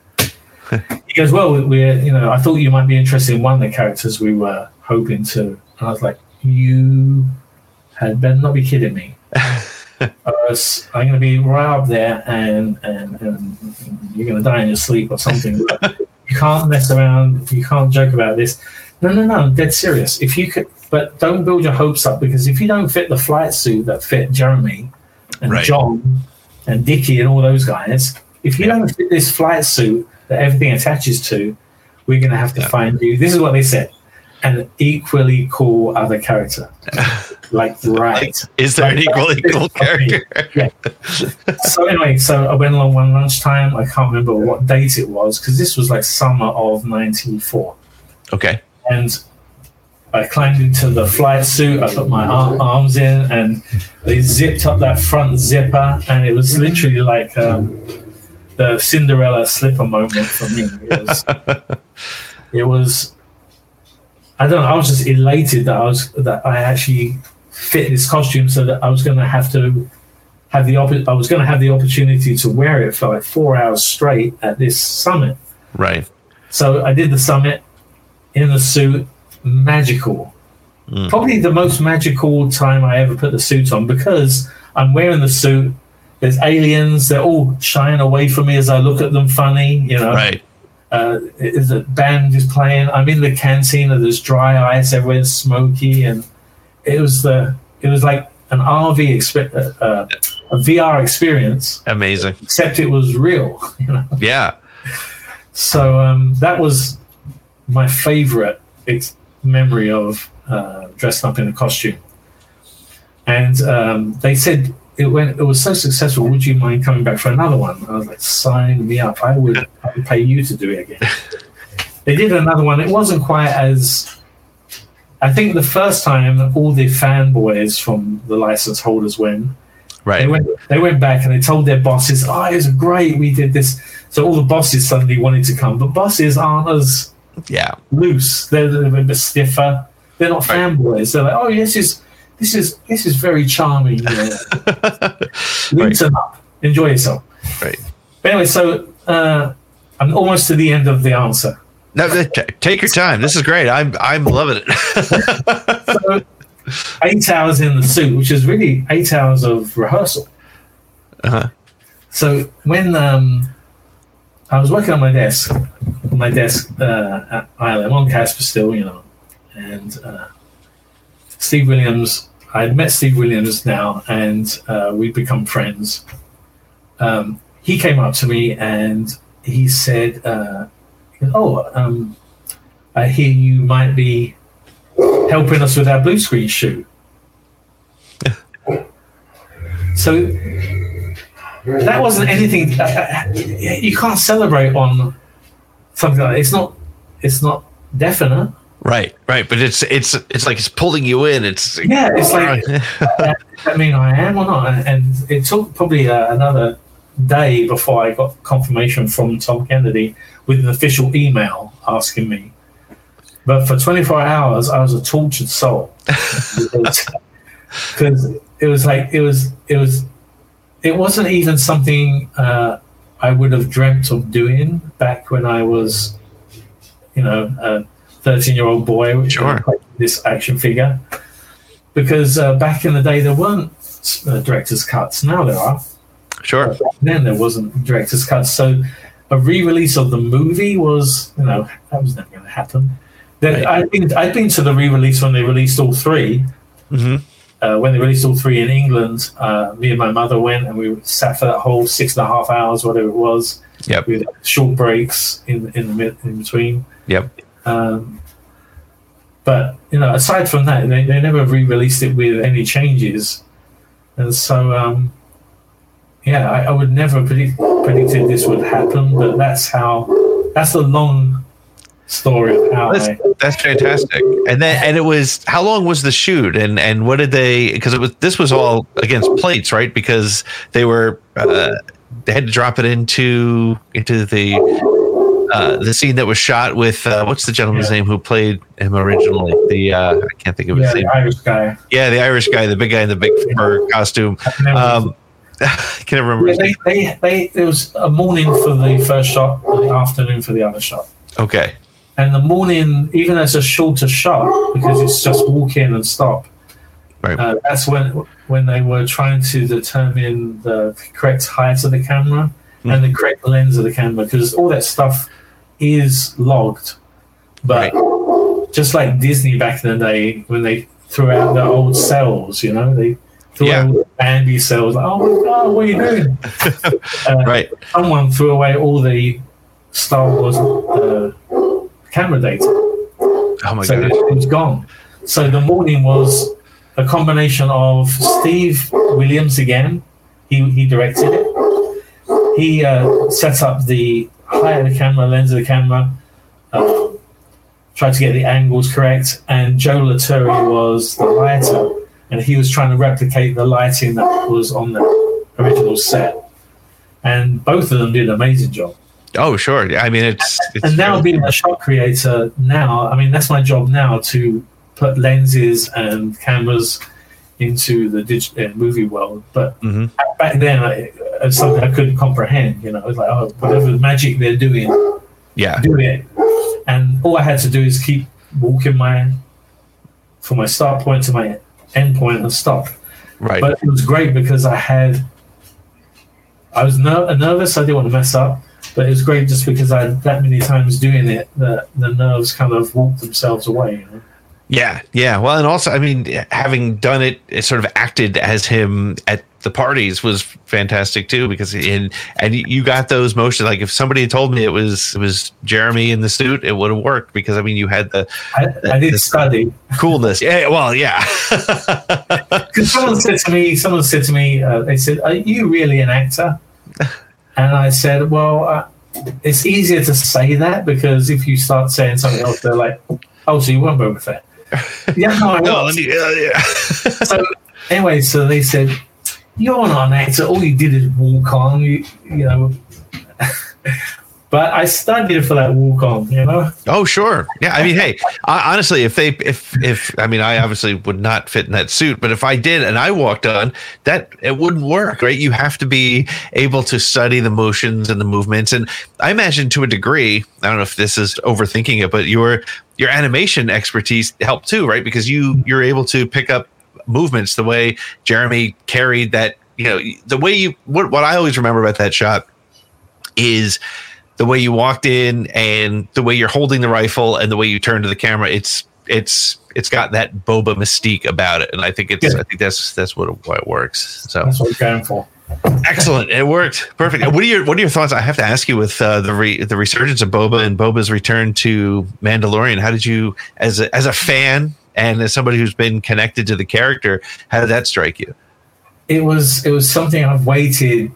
He goes, well, we're, you know, I thought you might be interested in one of the characters we were hoping to. And I was like, you had better not be kidding me. Or else I'm going to be right up there and, and, and you're going to die in your sleep or something. You can't mess around. You can't joke about this. No, no, no, I'm dead serious. If you could, but don't build your hopes up, because if you don't fit the flight suit that fit Jeremy and right. John and Dickie and all those guys, if you don't fit this flight suit that everything attaches to, we're going to have to yeah. find you. This is what they said. An equally cool other character. Like, right. Like, is there like, an equally cool character? Yeah. So anyway, so I went along one lunchtime. I can't remember what date it was, because this was like summer of ninety-four. Okay. And I climbed into the flight suit. I put my ar- arms in, and they zipped up that front zipper, and it was literally like um, the Cinderella slipper moment for me. It was, it was, I don't know, I was just elated that I was that I actually fit this costume, so that I was going to have to have the op- I was going to have the opportunity to wear it for like four hours straight at this summit. Right. So I did the summit in the suit, magical. Mm. Probably the most magical time I ever put the suit on, because I'm wearing the suit. There's aliens. They're all shying away from me as I look at them funny, you know. Right. Uh, is a band is playing. I'm in the cantina. There's dry ice. Everywhere's smoky, and it was the. It was like an R V exp- uh, uh, a V R experience. Amazing. Except it was real, you know. Yeah. So um, that was my favorite ex- memory of uh, dressing up in a costume. And um, they said it went. It was so successful. Would you mind coming back for another one? I was like, sign me up. I would. I would pay you to do it again. They did another one. It wasn't quite as. I think the first time all the fanboys from the license holders went. Right. They went. They went back and they told their bosses, "Oh, it was great. We did this." So all the bosses suddenly wanted to come, but bosses aren't as yeah loose. They're, they're a bit stiffer. They're not right. fanboys. They're like, "Oh, yes, is this is this is very charming. You know, loosen right. up, enjoy yourself." Right. But anyway, so uh, I'm almost to the end of the answer. No, take your time. This is great. I'm I'm loving it. So eight hours in the suit, which is really eight hours of rehearsal. Uh-huh. So when um, I was working on my desk, on my desk uh, at I L M on Casper still, you know, and uh, Steve Williams, I had met Steve Williams now, and uh, we'd become friends. Um, he came up to me and he said, uh, oh, um, I hear you might be helping us with our blue screen shoot. So that wasn't anything. Uh, you can't celebrate on something like that. It's not. It's not definite. Right, right. But it's it's it's like it's pulling you in. It's yeah. It's like I mean, I am or not. And, and it took probably uh, another day before I got confirmation from Tom Kennedy with an official email asking me. But for twenty-four hours, I was a tortured soul because it was like it was it was it wasn't even something uh, I would have dreamt of doing back when I was, you know, a thirteen-year-old boy. Sure. This action figure, because uh, back in the day there weren't uh, director's cuts. Now there are. Sure. But back then there wasn't director's cuts, so a re-release of the movie was, you know, that was never going to happen. Then Right. I've been I've been to the re-release when they released all three. Mm-hmm. Uh, when they released all three in England, uh, me and my mother went, and we sat for that whole six and a half hours, whatever it was, Yep. with short breaks in in the mid, in between. Yep. Um, but you know, aside from that, they, they never re-released it with any changes, and so um, yeah, I, I would never predict, predicted this would happen. But that's how. That's the long story of how. That's, I, that's fantastic. And then and it was how long was the shoot and and what did they because it was this was all against plates, right? Because they were uh, they had to drop it into into the uh, the scene that was shot with uh, what's the gentleman's Yeah. name who played him originally? The uh, I can't think of his yeah, name. the Irish guy. Yeah, the Irish guy, the big guy in the big fur costume. I can never- Um, I can't remember Yeah, his they, name. they, they, it was a morning for the first shot, and the afternoon for the other shot. Okay. And the morning, even as a shorter shot, because it's just walk in and stop. Right. Uh, that's when when they were trying to determine the correct height of the camera Mm. and the correct lens of the camera, because all that stuff is logged. But just like Disney back in the day, when they threw out the old cells, you know, they threw Yeah. out all the Bambi cells. Like, oh my God, what are you doing? uh, Right. Someone threw away all the Star Wars uh, camera data. Oh my So god. it was gone. So the morning was a combination of Steve Williams again. He he directed it. He uh, set up the height of the camera, lens of the camera, uh, tried to get the angles correct, and Joe Laturi was the lighter, and he was trying to replicate the lighting that was on the original set. And both of them did an amazing job. Oh sure. Yeah, I mean it's, it's And now really- being a shot creator now, I mean, that's my job now, to put lenses and cameras into the digital uh, movie world. But Mhm. back then, I, it's something I couldn't comprehend. You know, it was like, oh, whatever magic they're doing, yeah. do it. And all I had to do is keep walking my from my start point to my end point and stop. Right. But it was great because I had, I was ner- nervous. I didn't want to mess up. But it was great just because I had that many times doing it that the nerves kind of walked themselves away. You know? Yeah, yeah. Well, and also, I mean, having done it, it sort of acted as him at the parties was fantastic too, because in and you got those motions. Like if somebody had told me it was it was Jeremy in the suit, it would have worked because I mean, you had the I, I did study. coolness. Yeah, well, yeah. Because someone said to me, someone said to me, uh, they said, "Are you really an actor?" And I said, "Well, uh, it's easier to say that because if you start saying something else, they're like, oh, so you weren't Boba Fett." Yeah, no, I No, was. let me- uh, yeah. So anyway, so they said, "You're not an actor. All you did is walk on." You, you know. But I studied for that walk on. You know. Oh, sure. Yeah. I mean, hey, I, honestly, if they, if, if, I mean, I obviously would not fit in that suit, but if I did and I walked on, that it wouldn't work, right? You have to be able to study the motions and the movements. And I imagine to a degree, I don't know if this is overthinking it, but your, your animation expertise helped too, right? Because you, you're able to pick up movements the way Jeremy carried that, you know, the way you, what, what I always remember about that shot is the way you walked in and the way you're holding the rifle and the way you turn to the camera. It's it's it's got that Boba mystique about it, and I think it's Yeah. I think that's that's what it, why it works. So That's what we're going for. excellent, it worked perfect. What are your what are your thoughts? I have to ask you with uh, the re, the resurgence of Boba and Boba's return to Mandalorian. How did you, as a, as a fan and as somebody who's been connected to the character, how did that strike you? It was it was something I've waited.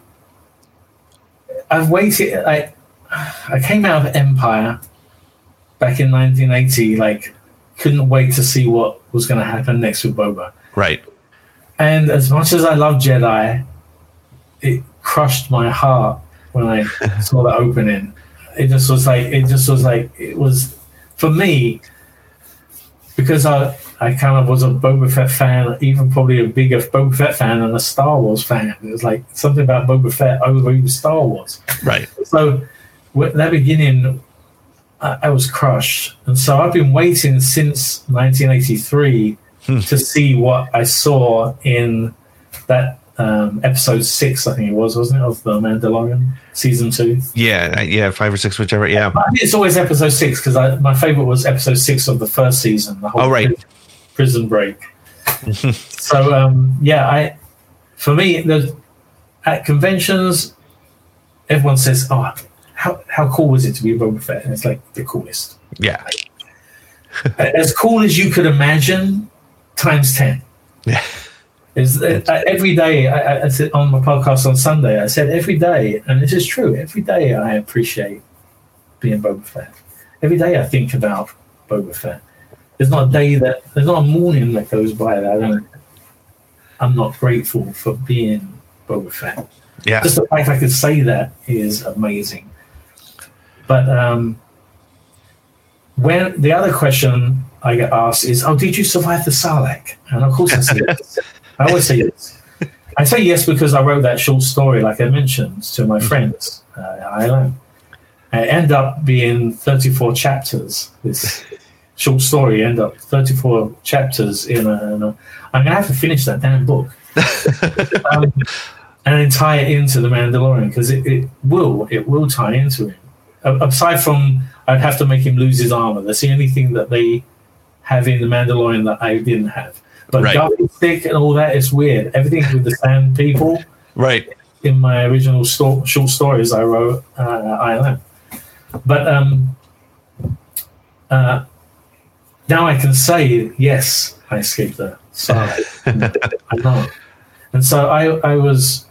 I've waited. I I came out of Empire back in nineteen eighty. Like, couldn't wait to see what was going to happen next with Boba. Right. And as much as I love Jedi, it crushed my heart when I saw the opening. It just was like it just was like it was for me, because I I kind of was a Boba Fett fan, even probably a bigger Boba Fett fan than a Star Wars fan. It was like something about Boba Fett over even Star Wars. Right. So at that beginning, I, I was crushed, and so I've been waiting since nineteen eighty-three Hmm. to see what I saw in that um, episode six, I think it was, wasn't it, of The Mandalorian season two? Yeah, I- yeah, five or six, whichever. Yeah. I think it's always episode six because my favorite was episode six of the first season. The whole Oh, right. pri- prison break. So um, yeah, I for me, there's, at conventions, everyone says, "Oh, how how cool was it to be Boba Fett?" And it's like the coolest, Yeah. as cool as you could imagine, times ten. Yeah. Is uh, every day I, I- I said on my podcast on Sunday, I said every day, and this is true, every day I appreciate being Boba Fett. Every day I think about Boba Fett. There's not a day that there's not a morning that goes by that I don't, I'm not grateful for being Boba Fett. Yeah. Just the fact I could say that is amazing. But um, when the other question I get asked is, "Oh, did you survive the Sarlacc?" And of course I say yes. I always say yes. I say yes because I wrote that short story, like I mentioned, to my friends uh, at I L M. And it ended up being thirty-four chapters. This short story ended up thirty-four chapters in a. In a I'm gonna have to finish that damn book. um, and then tie it into the Mandalorian because it, it will it will tie into him. A- Aside from, I'd have to make him lose his armor. That's the only thing that they have in the Mandalorian that I didn't have. But Right. Garfield stick and all that is weird. Everything with the sand people Right. in my original sto- short stories I wrote uh, at I L M. But um, uh, now I can say yes, I escaped the Sarlacc. I know, and so I I was.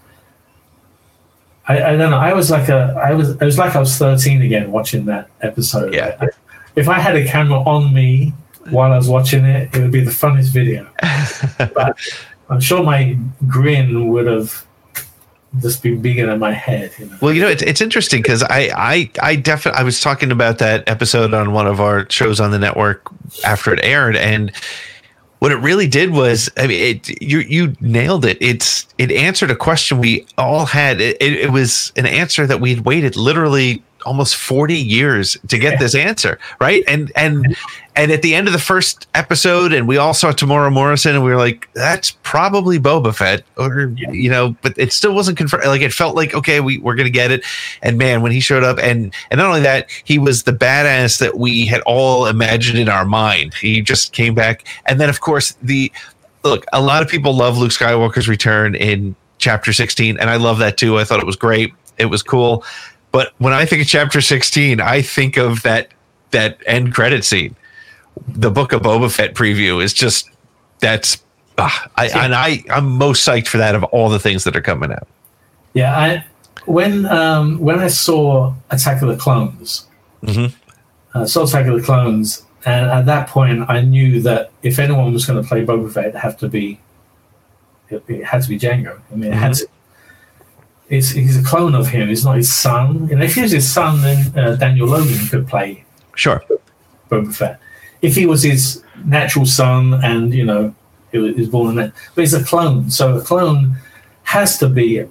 I, I don't know. I was like a. I was. It was like I was thirteen again watching that episode. Yeah. I- if I had a camera on me while I was watching it, it would be the funniest video. But I'm sure my grin would have just been bigger than my head. You know? Well, you know, it's it's interesting because I I I definitely I was talking about that episode on one of our shows on the network after it aired, and what it really did was, I mean, it you you nailed it. It's it answered a question we all had. It, it, it was an answer that we'd waited literally almost forty years to get this answer, right? And and and at the end of the first episode, and we all saw Tamora Morrison, and we were like, "That's probably Boba Fett," or you know, but it still wasn't confirmed. Like it felt like, okay, we we're gonna get it. And man, when he showed up, and and not only that, he was the badass that we had all imagined in our mind. He just came back, and then of course the look. A lot of people love Luke Skywalker's return in Chapter sixteen, and I love that too. I thought it was great. It was cool. But when I think of Chapter sixteen, I think of that that end credit scene. The Book of Boba Fett preview is just that's uh, I and I I'm most psyched for that of all the things that are coming out. Yeah, I when um, when I saw Attack of the Clones, Mhm. uh, saw Attack of the Clones, and at that point I knew that if anyone was going to play Boba Fett, it had to be it, it had to be Django. I mean, it had to. It's, he's a clone of him. He's not his son. And if he was his son, then uh, Daniel Logan could play Sure. Boba Fett. If he was his natural son, and you know, he was, he was born in that, but he's a clone. So a clone has to be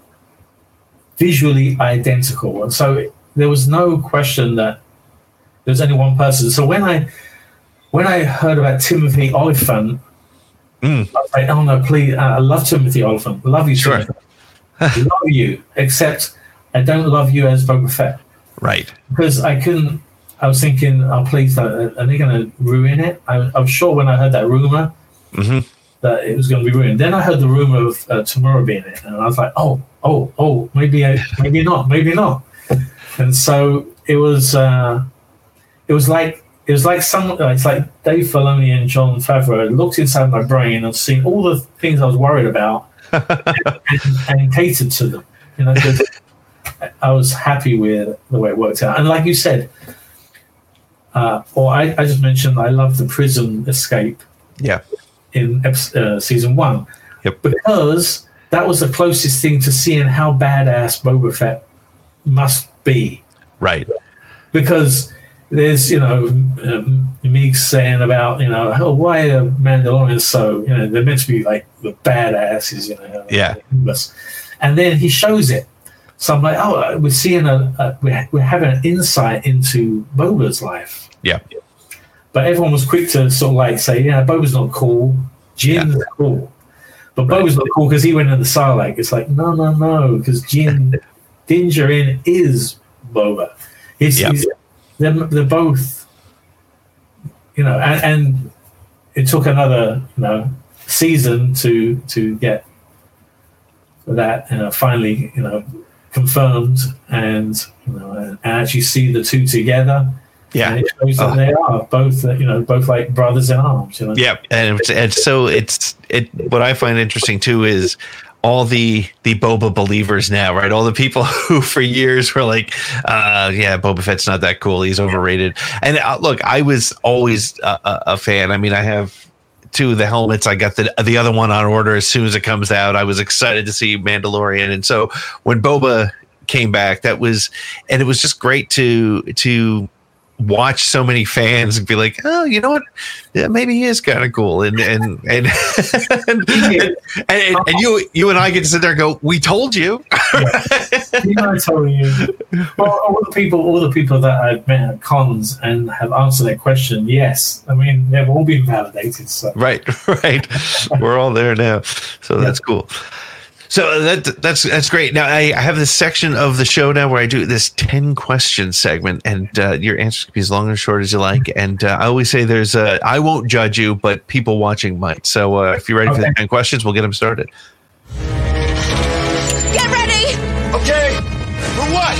visually identical, and so there was no question that there's only one person. So when I when I heard about Timothy Oliphant, Mm. I was like, "Oh no, please! Uh, I love Timothy Oliphant. Love you, Sure. Timothy. love you, except I don't love you as Boba Fett." Right. Because I couldn't, I was thinking, oh, please, don't, are they going to ruin it? I, I was sure when I heard that rumor Mm-hmm. that it was going to be ruined. Then I heard the rumor of uh, Tamura being in it, and I was like, oh, oh, oh, maybe, I, maybe not, maybe not. And so it was, uh, it was like, it was like some, it's like Dave Filoni and Jon Favreau looked inside my brain and seen all the things I was worried about and, and, and catered to them. You know, I was happy with the way it worked out. And like you said, uh, or I, I just mentioned, I love the prison escape. Yeah. In uh, season one, yep. because that was the closest thing to seeing how badass Boba Fett must be. Right. Because there's, you know, um, Meeks saying about, you know, oh, why are Mandalorians so, you know, they're meant to be like the badasses, you know. Yeah. And then he shows it. So I'm like, oh, we're seeing a, a we're, we're having an insight into Boba's life. Yeah. But everyone was quick to sort of like say, yeah, Boba's not cool. Jin's yeah. cool. But right. Boba's not cool because he went in the Sarlacc. It's like, no, no, no, because Jin, Din Djarin is Boba. He's, yeah. he's, they're, they're both, you know, and, and it took another, you know, season to to get that, you know, finally, you know, confirmed and, you know, and actually see the two together. Yeah, and it shows that oh. they are both, you know, both like brothers in arms. You know? Yeah, and it's, and so it's it. What I find interesting too is all the the Boba believers now, right? All the people who for years were like, uh, "Yeah, Boba Fett's not that cool. He's overrated." And uh, look, I was always a, a fan. I mean, I have two of the helmets. I got the the other one on order as soon as it comes out. I was excited to see Mandalorian, and so when Boba came back, that was, and it was just great to to. watch so many fans and be like, oh, you know what? Yeah, maybe he is kind of cool. And and and and, and, and, and you you and I get to sit there and go, we told you. Yeah. You know, I told you. Well, all the people, all the people that I've met at cons and have answered that question, yes. I mean, they've all been validated. So. Right, right. We're all there now, so yeah. That's cool. So that that's that's great. Now I, I have this section of the show now where I do this ten question segment, and uh, your answers can be as long or short as you like. And uh, I always say there's a, I won't judge you, but people watching might. So uh, if you're ready okay. for the ten questions, we'll get them started. Get ready. Okay. For what?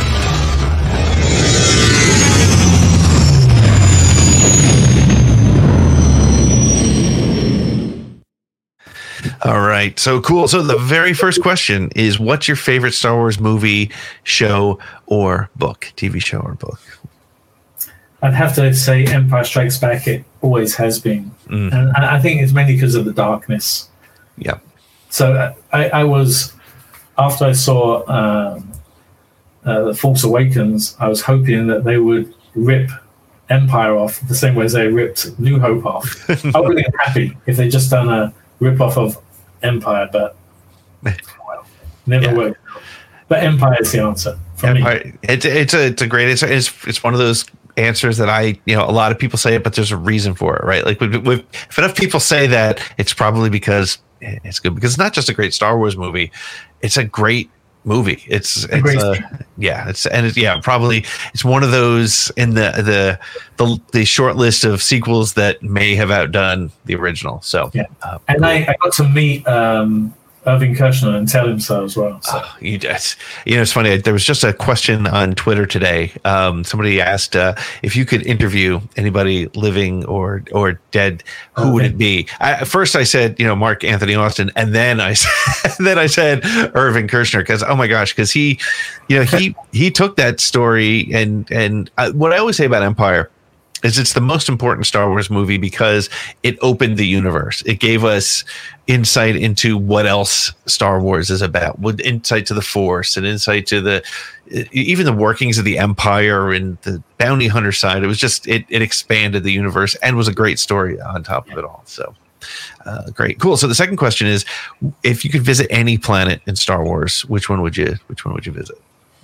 All right. So cool. So the very first question is, what's your favorite Star Wars movie, show, or book? T V show or book? I'd have to say Empire Strikes Back. It always has been. Mm. And I think it's mainly because of the darkness. Yeah. So I, I was, after I saw um, uh, The Force Awakens, I was hoping that they would rip Empire off the same way as they ripped New Hope off. I would have been happy if they just done a rip off of Empire, but well, never yeah. worked. But Empire is the answer for Empire, me. It's it's a it's a great answer. It's it's one of those answers that I you know a lot of people say it, but there's a reason for it, right? Like with, with, if enough people say that, it's probably because it's good. Because it's not just a great Star Wars movie; it's a great movie. It's it's uh, yeah, it's and it's, yeah, probably it's one of those in the the the the short list of sequels that may have outdone the original. So yeah, uh, and cool. I, I got to meet um, Irving Kershner and tell him so as well. So. Oh, you just you know, it's funny. There was just a question on Twitter today. Um, somebody asked uh, if you could interview anybody living or or dead, who okay. would it be? I, at first, I said you know Mark Anthony Austin, and then I said, then I said Irving Kershner because oh my gosh, because he, you know he he took that story and and I, what I always say about Empire is it's the most important Star Wars movie because it opened the universe. It gave us insight into what else Star Wars is about, with insight to the Force and insight to the even the workings of the Empire and the bounty hunter side. It was just it it expanded the universe and was a great story on top of it all. So uh, great, cool. So the second question is, if you could visit any planet in Star Wars, which one would you which one would you visit?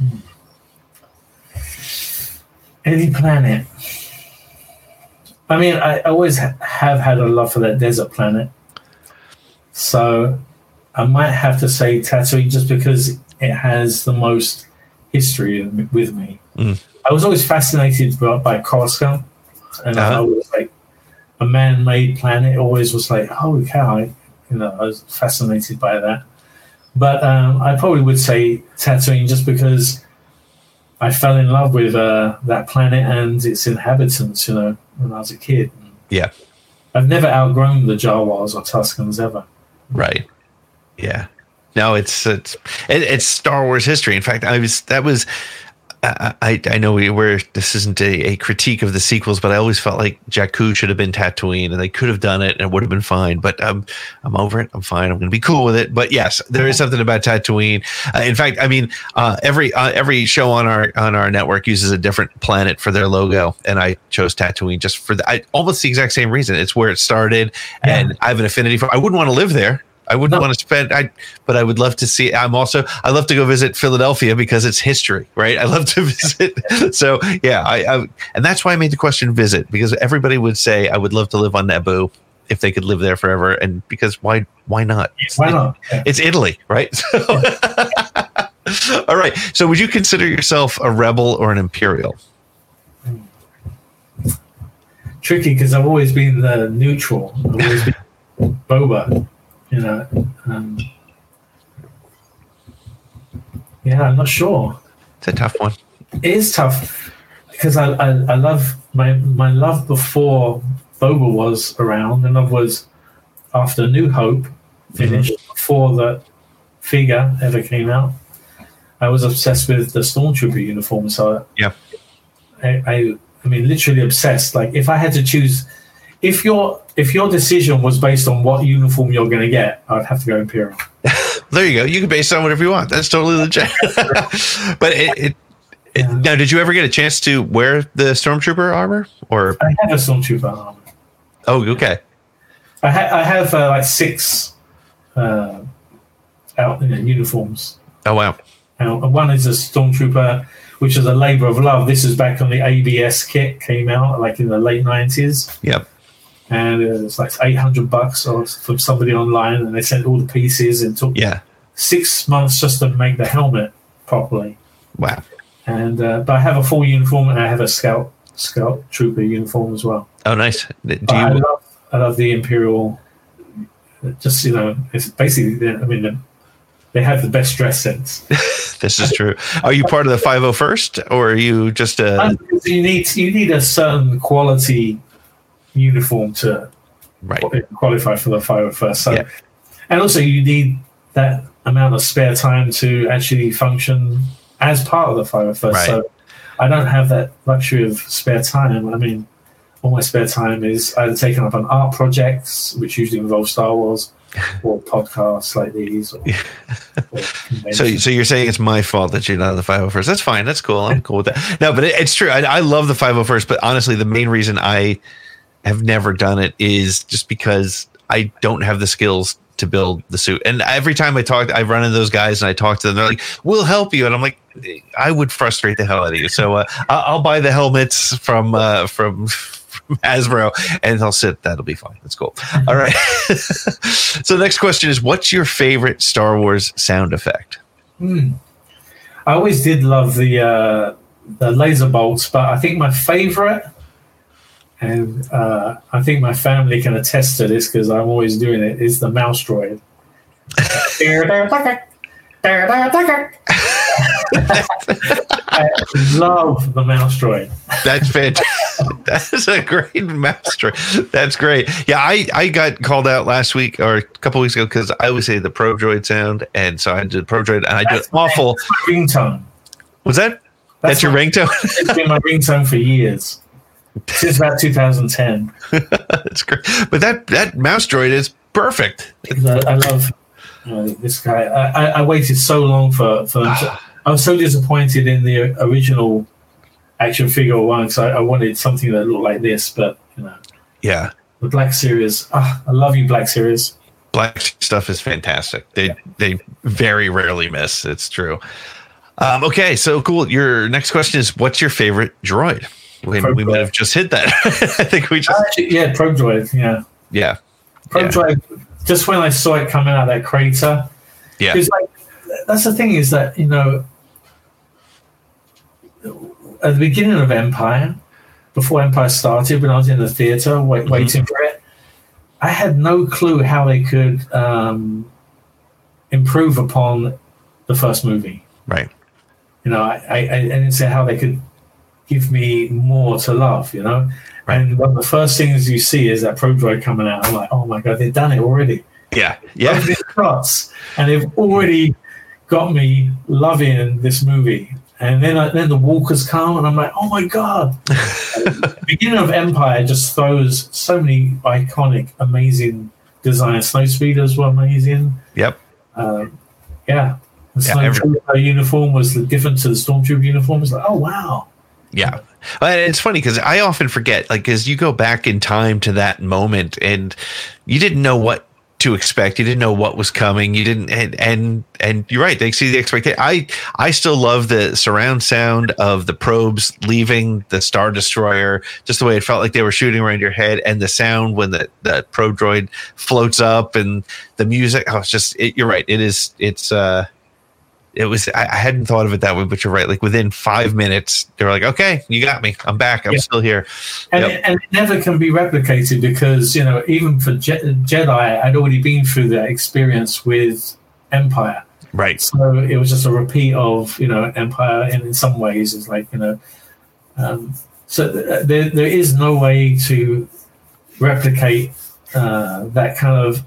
Any planet. I mean, I always ha- have had a love for that desert planet. So I might have to say Tatooine just because it has the most history with me. Mm. I was always fascinated by, by Coruscant, and Uh-huh. I was like a man-made planet. Always was like, holy cow! I, you know, I was fascinated by that. But um, I probably would say Tatooine, just because I fell in love with uh, that planet and its inhabitants. You know, when I was a kid. Yeah. I've never outgrown the Jawas or Tuscans ever. Right. Yeah. No, it's it's it, it's Star Wars history. In fact, I was that was I I, I know we were this isn't a, a critique of the sequels, but I always felt like Jakku should have been Tatooine, and they could have done it, and it would have been fine. But um, I'm over it. I'm fine. I'm going to be cool with it. But yes, there is something about Tatooine. Uh, in fact, I mean, uh, every uh, every show on our on our network uses a different planet for their logo, and I chose Tatooine just for the I, almost the exact same reason. It's where it started, Yeah. and I have an affinity for. I wouldn't want to live there. I wouldn't No. want to spend, I, but I would love to see. I'm also, I love to go visit Philadelphia because it's history, right? I love to visit. So yeah, I, I, and that's why I made the question visit, because everybody would say I would love to live on Naboo if they could live there forever, and because why, why not? Why not? Yeah. It's Italy, right? So, all right. So would you consider yourself a rebel or an imperial? Tricky, because I've always been the neutral. I've always been Boba. You know, um, yeah, I'm not sure. It's a tough one. It is tough because I, I, I love my my love before Boba was around, and love was after New Hope finished, before the figure ever came out. I was obsessed with the Stormtrooper uniform, so Yeah. I, I I mean literally obsessed. Like if I had to choose, if your if your decision was based on what uniform you're going to get, I'd have to go Imperial. There you go. You can base it on whatever you want. That's totally legit. But it, it, it Yeah. now, did you ever get a chance to wear the Stormtrooper armor? Or I have a Stormtrooper armor. oh, okay, I, ha- I have uh, like six uh, out you know, uniforms. oh wow, Out. And one is a Stormtrooper, which is a labor of love. This is back when the A B S kit came out, like in the late nineties. yep, And it was like eight hundred bucks or from somebody online, and they sent all the pieces and took yeah, six months just to make the helmet properly. wow. And uh, but I have a full uniform, and I have a scout scout trooper uniform as well. Oh, nice. Do But I you? love I love the Imperial. Just you know, it's basically I mean they- they have the best dress sense. This is true. Are you part of the five oh first, or are you just a? And you need you need a certain quality uniform to Right. qualify for the five oh first. So, Yeah. and also you need that amount of spare time to actually function as part of the five oh first. Right. So I don't have that luxury of spare time. I mean, all my spare time is either taken up on art projects, which usually involve Star Wars, or podcasts like these. Or, or So, so you're saying it's my fault that you're not the five oh first? That's fine. That's cool. I'm cool with that. No, but it, it's true. I, I love the five oh first, but honestly, the main reason I have never done it is just because I don't have the skills to build the suit. And every time I talk, I run into those guys and I talk to them. They're like, "We'll help you," and I'm like, "I would frustrate the hell out of you." So uh, I'll, I'll buy the helmets from uh, from. from Hasbro, and I'll sit. That'll be fine. That's cool. All right. So the next question is, what's your favorite Star Wars sound effect? Hmm. I always did love the uh, the laser bolts, but I think my favorite, and uh, I think my family can attest to this because I'm always doing it, is the mouse droid. I love the mouse droid. That's fantastic. That's a great master. That's great. Yeah, I, I got called out last week or a couple weeks ago because I always say the Pro Droid sound, and so I did Pro Droid, and I did That's awful. That's my ringtone. Was that? That's, That's your my- ringtone? It's been my ringtone for years, since about two thousand ten. That's great. But that that mouse droid is perfect. I, I love uh, this guy. I, I, I waited so long for for. them to- I was so disappointed in the original action figure one because I, I wanted something that looked like this, but you know, Yeah. the Black Series. Ah, I love you, Black Series. Black stuff is fantastic. They they very rarely miss. It's true. Um, okay, so cool. Your next question is, what's your favorite droid? We, Pro we might Droid. have just hit that. I think we just Actually, yeah, Pro Droid. Yeah, yeah Pro yeah. Droid. Just when I saw it coming out of that crater, yeah it's like that's the thing is that you know at the beginning of Empire, before Empire started, when I was in the theater wait, Mm-hmm. waiting for it, I had no clue how they could um, improve upon the first movie. Right. You know, I, I, I didn't see how they could give me more to love, you know? Right. And one of the first things you see is that Probe Droid coming out. I'm like, oh my God, they've done it already. Yeah. Yeah. Both these shots, and they've already got me loving this movie. And then I, then the walkers come, and I'm like, oh my God. The beginning of Empire just throws so many iconic, amazing designs. Snowspeeders were amazing. Yep. Um, yeah. The Yeah, every- Snowtrooper uniform was the different to the Stormtrooper uniform. It's like, oh wow. Yeah. And it's funny because I often forget, like, because you go back in time to that moment and you didn't know what to expect. You didn't know what was coming. You didn't, and and, and you're right. They see the expectation. I I still love the surround sound of the probes leaving the Star Destroyer, just the way it felt like they were shooting around your head, and the sound when the the probe droid floats up, and the music. Oh, it's just it, you're right. It is. It's. uh It was. I, I hadn't thought of it that way, but you're right. Like within five minutes, they were like, "Okay, you got me. I'm back. I'm Yeah. still here." And, Yep. it, and it never can be replicated because, you know, even for Je- Jedi, I'd already been through that experience with Empire. Right. So it was just a repeat of, you know, Empire. And in some ways, it's like, you know, um, so th- there, there is no way to replicate uh, that kind of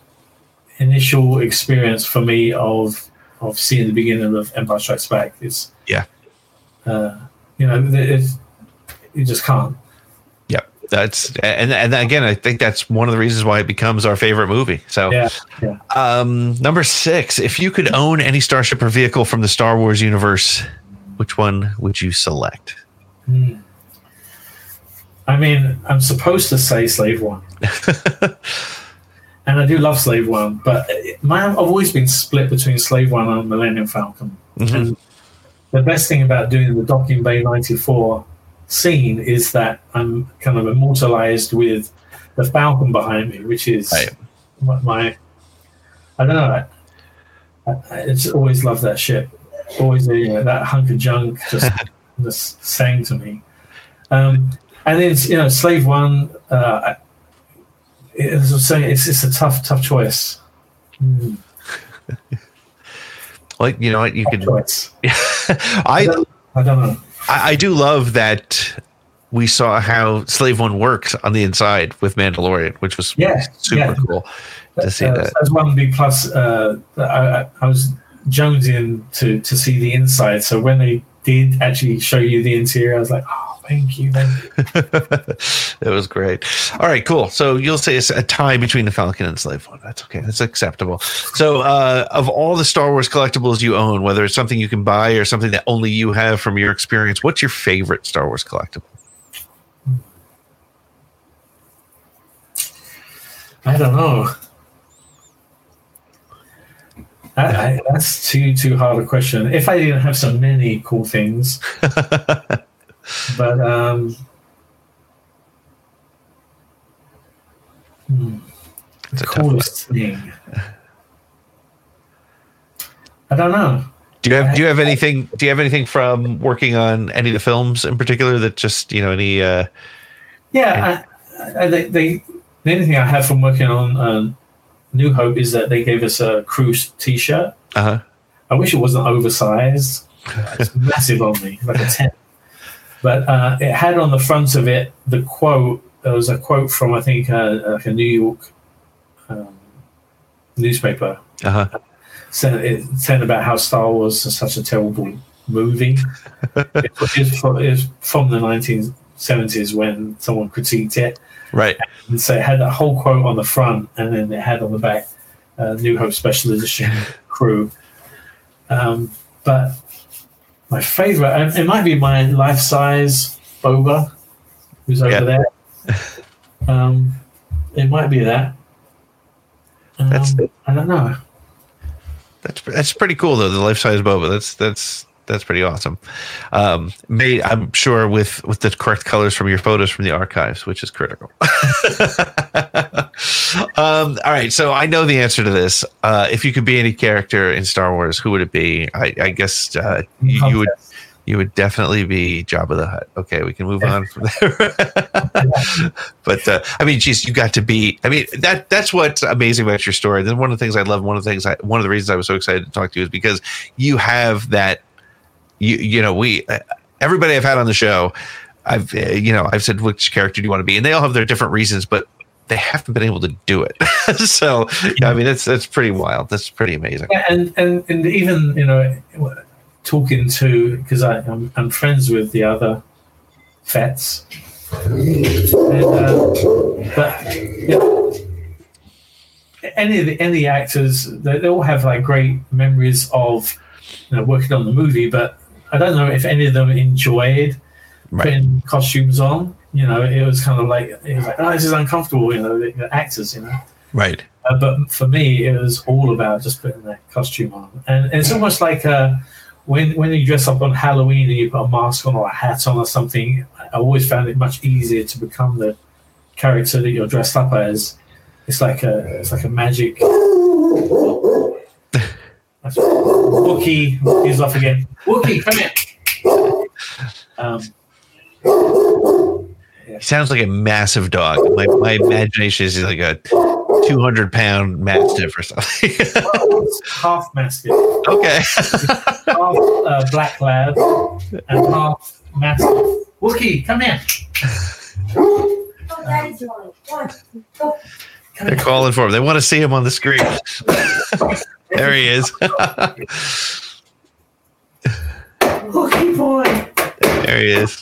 initial experience for me of of seeing the beginning of Empire Strikes Back. It's, Yeah. uh, you know, it's, you just can't. Yep. That's and and again, I think that's one of the reasons why it becomes our favorite movie. So, Yeah, yeah. um, number six, if you could own any starship or vehicle from the Star Wars universe, which one would you select? Hmm. I mean, I'm supposed to say Slave One. And I do love Slave One, but my, I've always been split between Slave One and Millennium Falcon. Mhm. And the best thing about doing the Docking Bay ninety-four scene is that I'm kind of immortalized with the Falcon behind me, which is Right. my, my I don't know. I, I it's always loved that ship. Always, you know, that hunk of junk just, just sang to me. Um, and then, you know, Slave One, uh, as I was saying, it's it's a tough, tough choice. Mm, Like, you know what, you tough could. choice. I I don't, I don't know. I I do love that we saw how Slave One works on the inside with Mandalorian, which was Yeah, super yeah. cool to see Uh, that. As one big plus, uh, I, I, I was jonesing to to see the inside. So when they did actually show you the interior, I was like, oh, thank you, thank you. It was great. All right, cool. So you'll say it's a tie between the Falcon and Slave One. That's okay. That's acceptable. So, uh, of all the Star Wars collectibles you own, whether it's something you can buy or something that only you have from your experience, what's your favorite Star Wars collectible? I don't know. I, I, that's too too hard a question. If I didn't have so many cool things, but um, hmm, It's a the tough one. coolest thing. I don't know. Do you have Do you have anything? Do you have anything from working on any of the films in particular that just you know any? Uh, Yeah, I, I, they, they the only thing I have from working on um, New Hope is that they gave us a cruise T-shirt. uh huh. I wish it wasn't oversized. It's massive on me, like a ten. But uh, it had on the front of it the quote. There was a quote from I think uh, like a New York um, newspaper. Uh huh. Said it said about how Star Wars is such a terrible movie. it, it's from, it's from the nineteen seventies when someone critiqued it. Right. And so it had that whole quote on the front, and then it had on the back, uh, New Hope Special Edition crew. Um, but my favorite, and it might be my life-size Boba, who's over Yeah. there. Um, it might be that. Um, That's- I don't know. That's that's pretty cool though. The life size Boba. That's that's that's pretty awesome. Um, made I'm sure with with the correct colors from your photos from the archives, which is critical. um, all right, so I know the answer to this. Uh, if you could be any character in Star Wars, who would it be? I, I guess uh, you, you would. You would definitely be Jabba the Hutt. Okay, we can move on from there. But uh, I mean, geez, you got to be. I mean, that that's what's amazing about your story. Then one of the things I love, one of the things, I, one of the reasons I was so excited to talk to you is because you have that. You you know we uh, everybody I've had on the show, I've uh, you know I've said which character do you want to be, and they all have their different reasons, but they haven't been able to do it. So yeah, I mean, that's that's pretty wild. That's pretty amazing. Yeah, and and and even you know. Talking to, because I'm, I'm friends with the other Fets, and, uh, but you know, any of the any of the actors, they, they all have like great memories of you know working on the movie. But I don't know if any of them enjoyed right. putting costumes on. You know, it was kind of like it was like, oh, this is uncomfortable. You know, the, the actors, you know, right. Uh, but for me, it was all about just putting that costume on, and, and it's almost like a. When when you dress up on Halloween and you put a mask on or a hat on or something, I always found it much easier to become the character that you're dressed up as. It's like a it's like a magic. That's right. Wookie, Wookie's off again. Wookie, come here. Um, He sounds like a massive dog. My my imagination is like a two hundred pound mastiff or something. Half mastiff. Okay. Half uh, black lab and half mastiff. Wookie, come here. Oh, Daddy's yawning. One, go. They're calling for him. They want to see him on the screen. There he is. Wookie boy. There he is.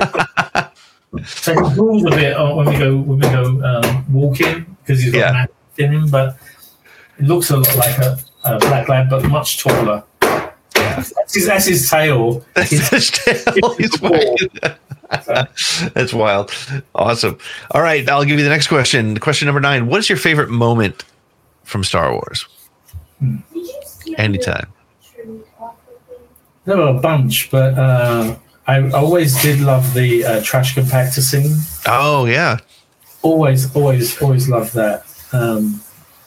So he moves a bit when we go when we go um, walking because he's got Yeah. mastiff in him, but it looks a lot like a, a black lab, but much taller. That's his, that's his tail. That's His- his tail. He's wearing- That's wild. Awesome. All right, I'll give you the next question. Question number nine. What is your favorite moment from Star Wars? Did you see Anytime. the- There were a bunch, but uh, I always did love the uh, trash compactor scene. Oh, yeah. Always, always, always loved that. Um,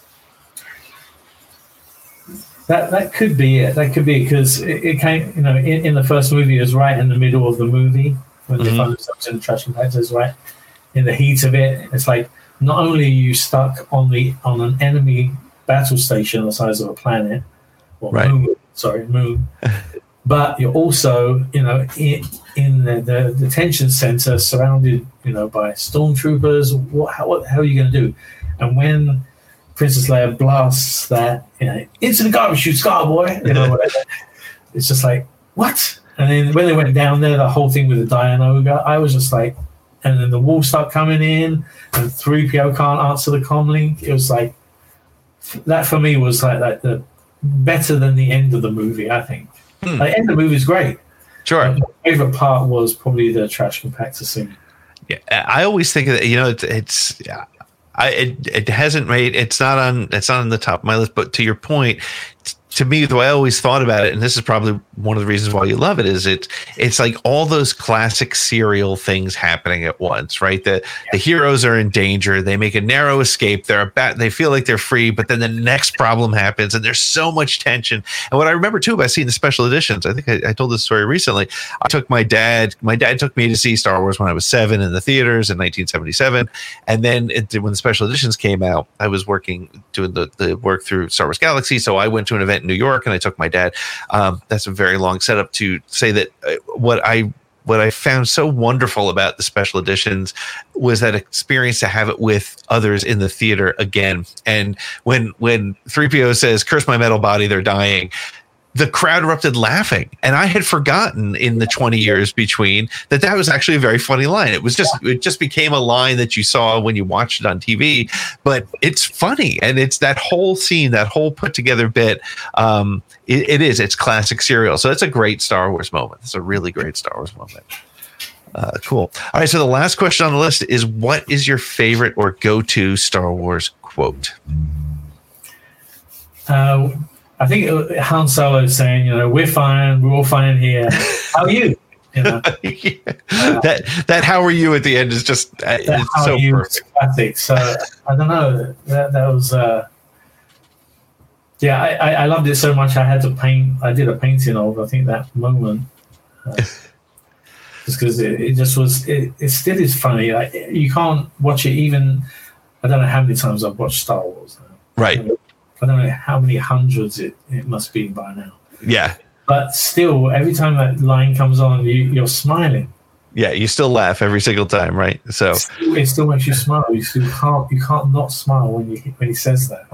that that could be it. That could be because it, it came, you know, in, in the first movie, it was right in the middle of the movie when they Mhm. find themselves in the trash compactors, right in the heat of it. It's like not only are you stuck on the on an enemy battle station the size of a planet, or Right. moon, sorry, moon, but you're also, you know, in, in the, the detention center surrounded, you know, by stormtroopers. What, how, what, how are you going to do? And when Princess Leia blasts that, you know, into the garbage chute, Scar boy, you know, whatever, it's just like, what? And then when they went down there, the whole thing with the Dianoga, I was just like, and then the walls start coming in, and three P O can't answer the comlink. It was like, that for me was like, like the better than the end of the movie, I think. Hmm. The end of the movie is great. Sure. My favorite part was probably the trash compactor scene. Yeah, I always think that, you know, it's, it's yeah, I, it, it hasn't made, it's not on, it's not on the top of my list, but to your point, t- to me, the way I always thought about it, and this is probably one of the reasons why you love it, is it, it's like all those classic serial things happening at once, right? The, yeah. the heroes are in danger. They make a narrow escape. They're about, they feel like they're free, but then the next problem happens and there's so much tension. And what I remember too about seeing the special editions, I think I, I told this story recently. I took my dad, my dad took me to see Star Wars when I was seven in the theaters in nineteen seventy-seven. And then it, when the special editions came out, I was working, doing the, the work through Star Wars Galaxy. So I went to an event in New York and I took my dad. Um, that's a very long setup to say that uh, what I what I found so wonderful about the special editions was that experience to have it with others in the theater again. And when when three P O says, "Curse my metal body, they're dying," the crowd erupted laughing. And I had forgotten in the twenty years between that that was actually a very funny line. It was just, it just became a line that you saw when you watched it on T V, but it's funny. And it's that whole scene, that whole put together bit. Um, it, it is, it's classic serial. So it's a great Star Wars moment. It's a really great Star Wars moment. Uh, cool. All right. So the last question on the list is, what is your favorite or go-to Star Wars quote? Uh, I think it, Han Solo is saying, you know, we're fine, we're all fine here. How are you? You know, yeah. uh, that that how are you at the end is just uh, it's how so are you perfect. classic. So I don't know. That that was uh, yeah. I, I, I loved it so much. I had to paint. I did a painting of I think that moment. Uh, just because it, it just was, it, it still is funny. Like, you can't watch it even, I don't know how many times I've watched Star Wars now. Right. I don't know how many hundreds it, it must be by now. Yeah. But still, every time that line comes on, you, you're smiling. Yeah, you still laugh every single time, right? So it still, it still makes you smile. You still can't you can't not smile when you when he says that.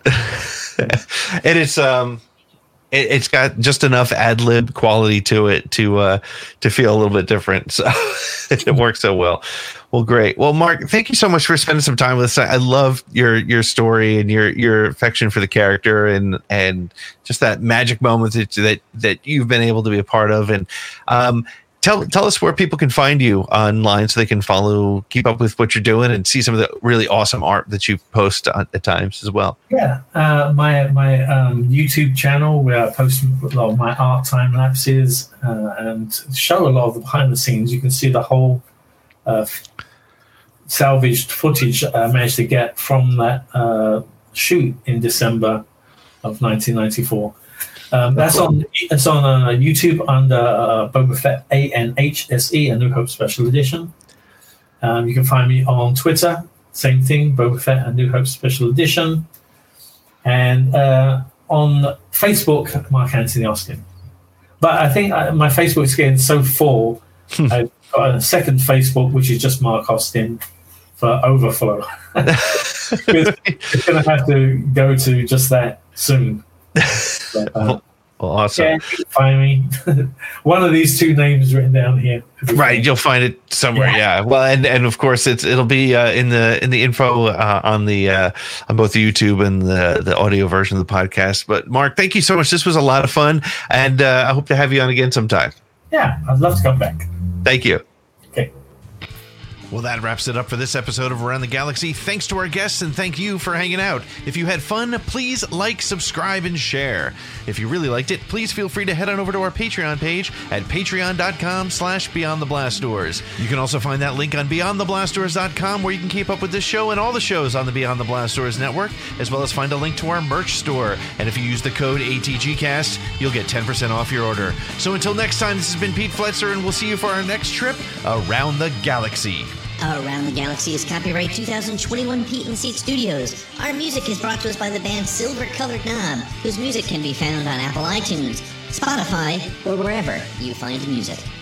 And it's um, it, it's got just enough ad lib quality to it to uh to feel a little bit different. So it works so well. Well, great. Well, Mark, thank you so much for spending some time with us. I love your your story and your your affection for the character and and just that magic moment that that, that you've been able to be a part of. And um, tell tell us where people can find you online so they can follow, keep up with what you're doing, and see some of the really awesome art that you post on, at times as well. Yeah, uh, my my um, YouTube channel where I post a lot of my art time lapses uh, and show a lot of the behind the scenes. You can see the whole. Uh, salvaged footage I managed to get from that uh, shoot in December of nineteen ninety-four. Um, that's on it's on uh, YouTube under uh, Boba Fett A N H S E, A New Hope Special Edition. Um, you can find me on Twitter, same thing, Boba Fett A New Hope Special Edition, and uh, on Facebook, Mark Anthony Austin. But I think uh, my Facebook is getting so full. I've got a second Facebook, which is just Mark Austin for overflow. It's going to have to go to just that soon. But, uh, well, awesome. Yeah, you can find me. One of these two names written down here. Right, you'll find it somewhere. Yeah. yeah. Well, and, and of course, it's it'll be uh, in the in the info uh, on the uh, on both the YouTube and the the audio version of the podcast. But Mark, thank you so much. This was a lot of fun, and uh, I hope to have you on again sometime. Yeah, I'd love to come back. Thank you. Okay. Well, that wraps it up for this episode of Around the Galaxy. Thanks to our guests, and thank you for hanging out. If you had fun, please like, subscribe, and share. If you really liked it, please feel free to head on over to our Patreon page at patreon.com slash Beyond the Blast Doors. You can also find that link on beyond the blast doors dot com, where you can keep up with this show and all the shows on the Beyond the Blast Doors network, as well as find a link to our merch store. And if you use the code A T G cast, you'll get ten percent off your order. So until next time, this has been Pete Fletzer, and we'll see you for our next trip around the galaxy. Around the Galaxy is copyright two thousand twenty-one Pete and Seat Studios. Our music is brought to us by the band Silver Colored Knob, whose music can be found on Apple iTunes, Spotify, or wherever you find music.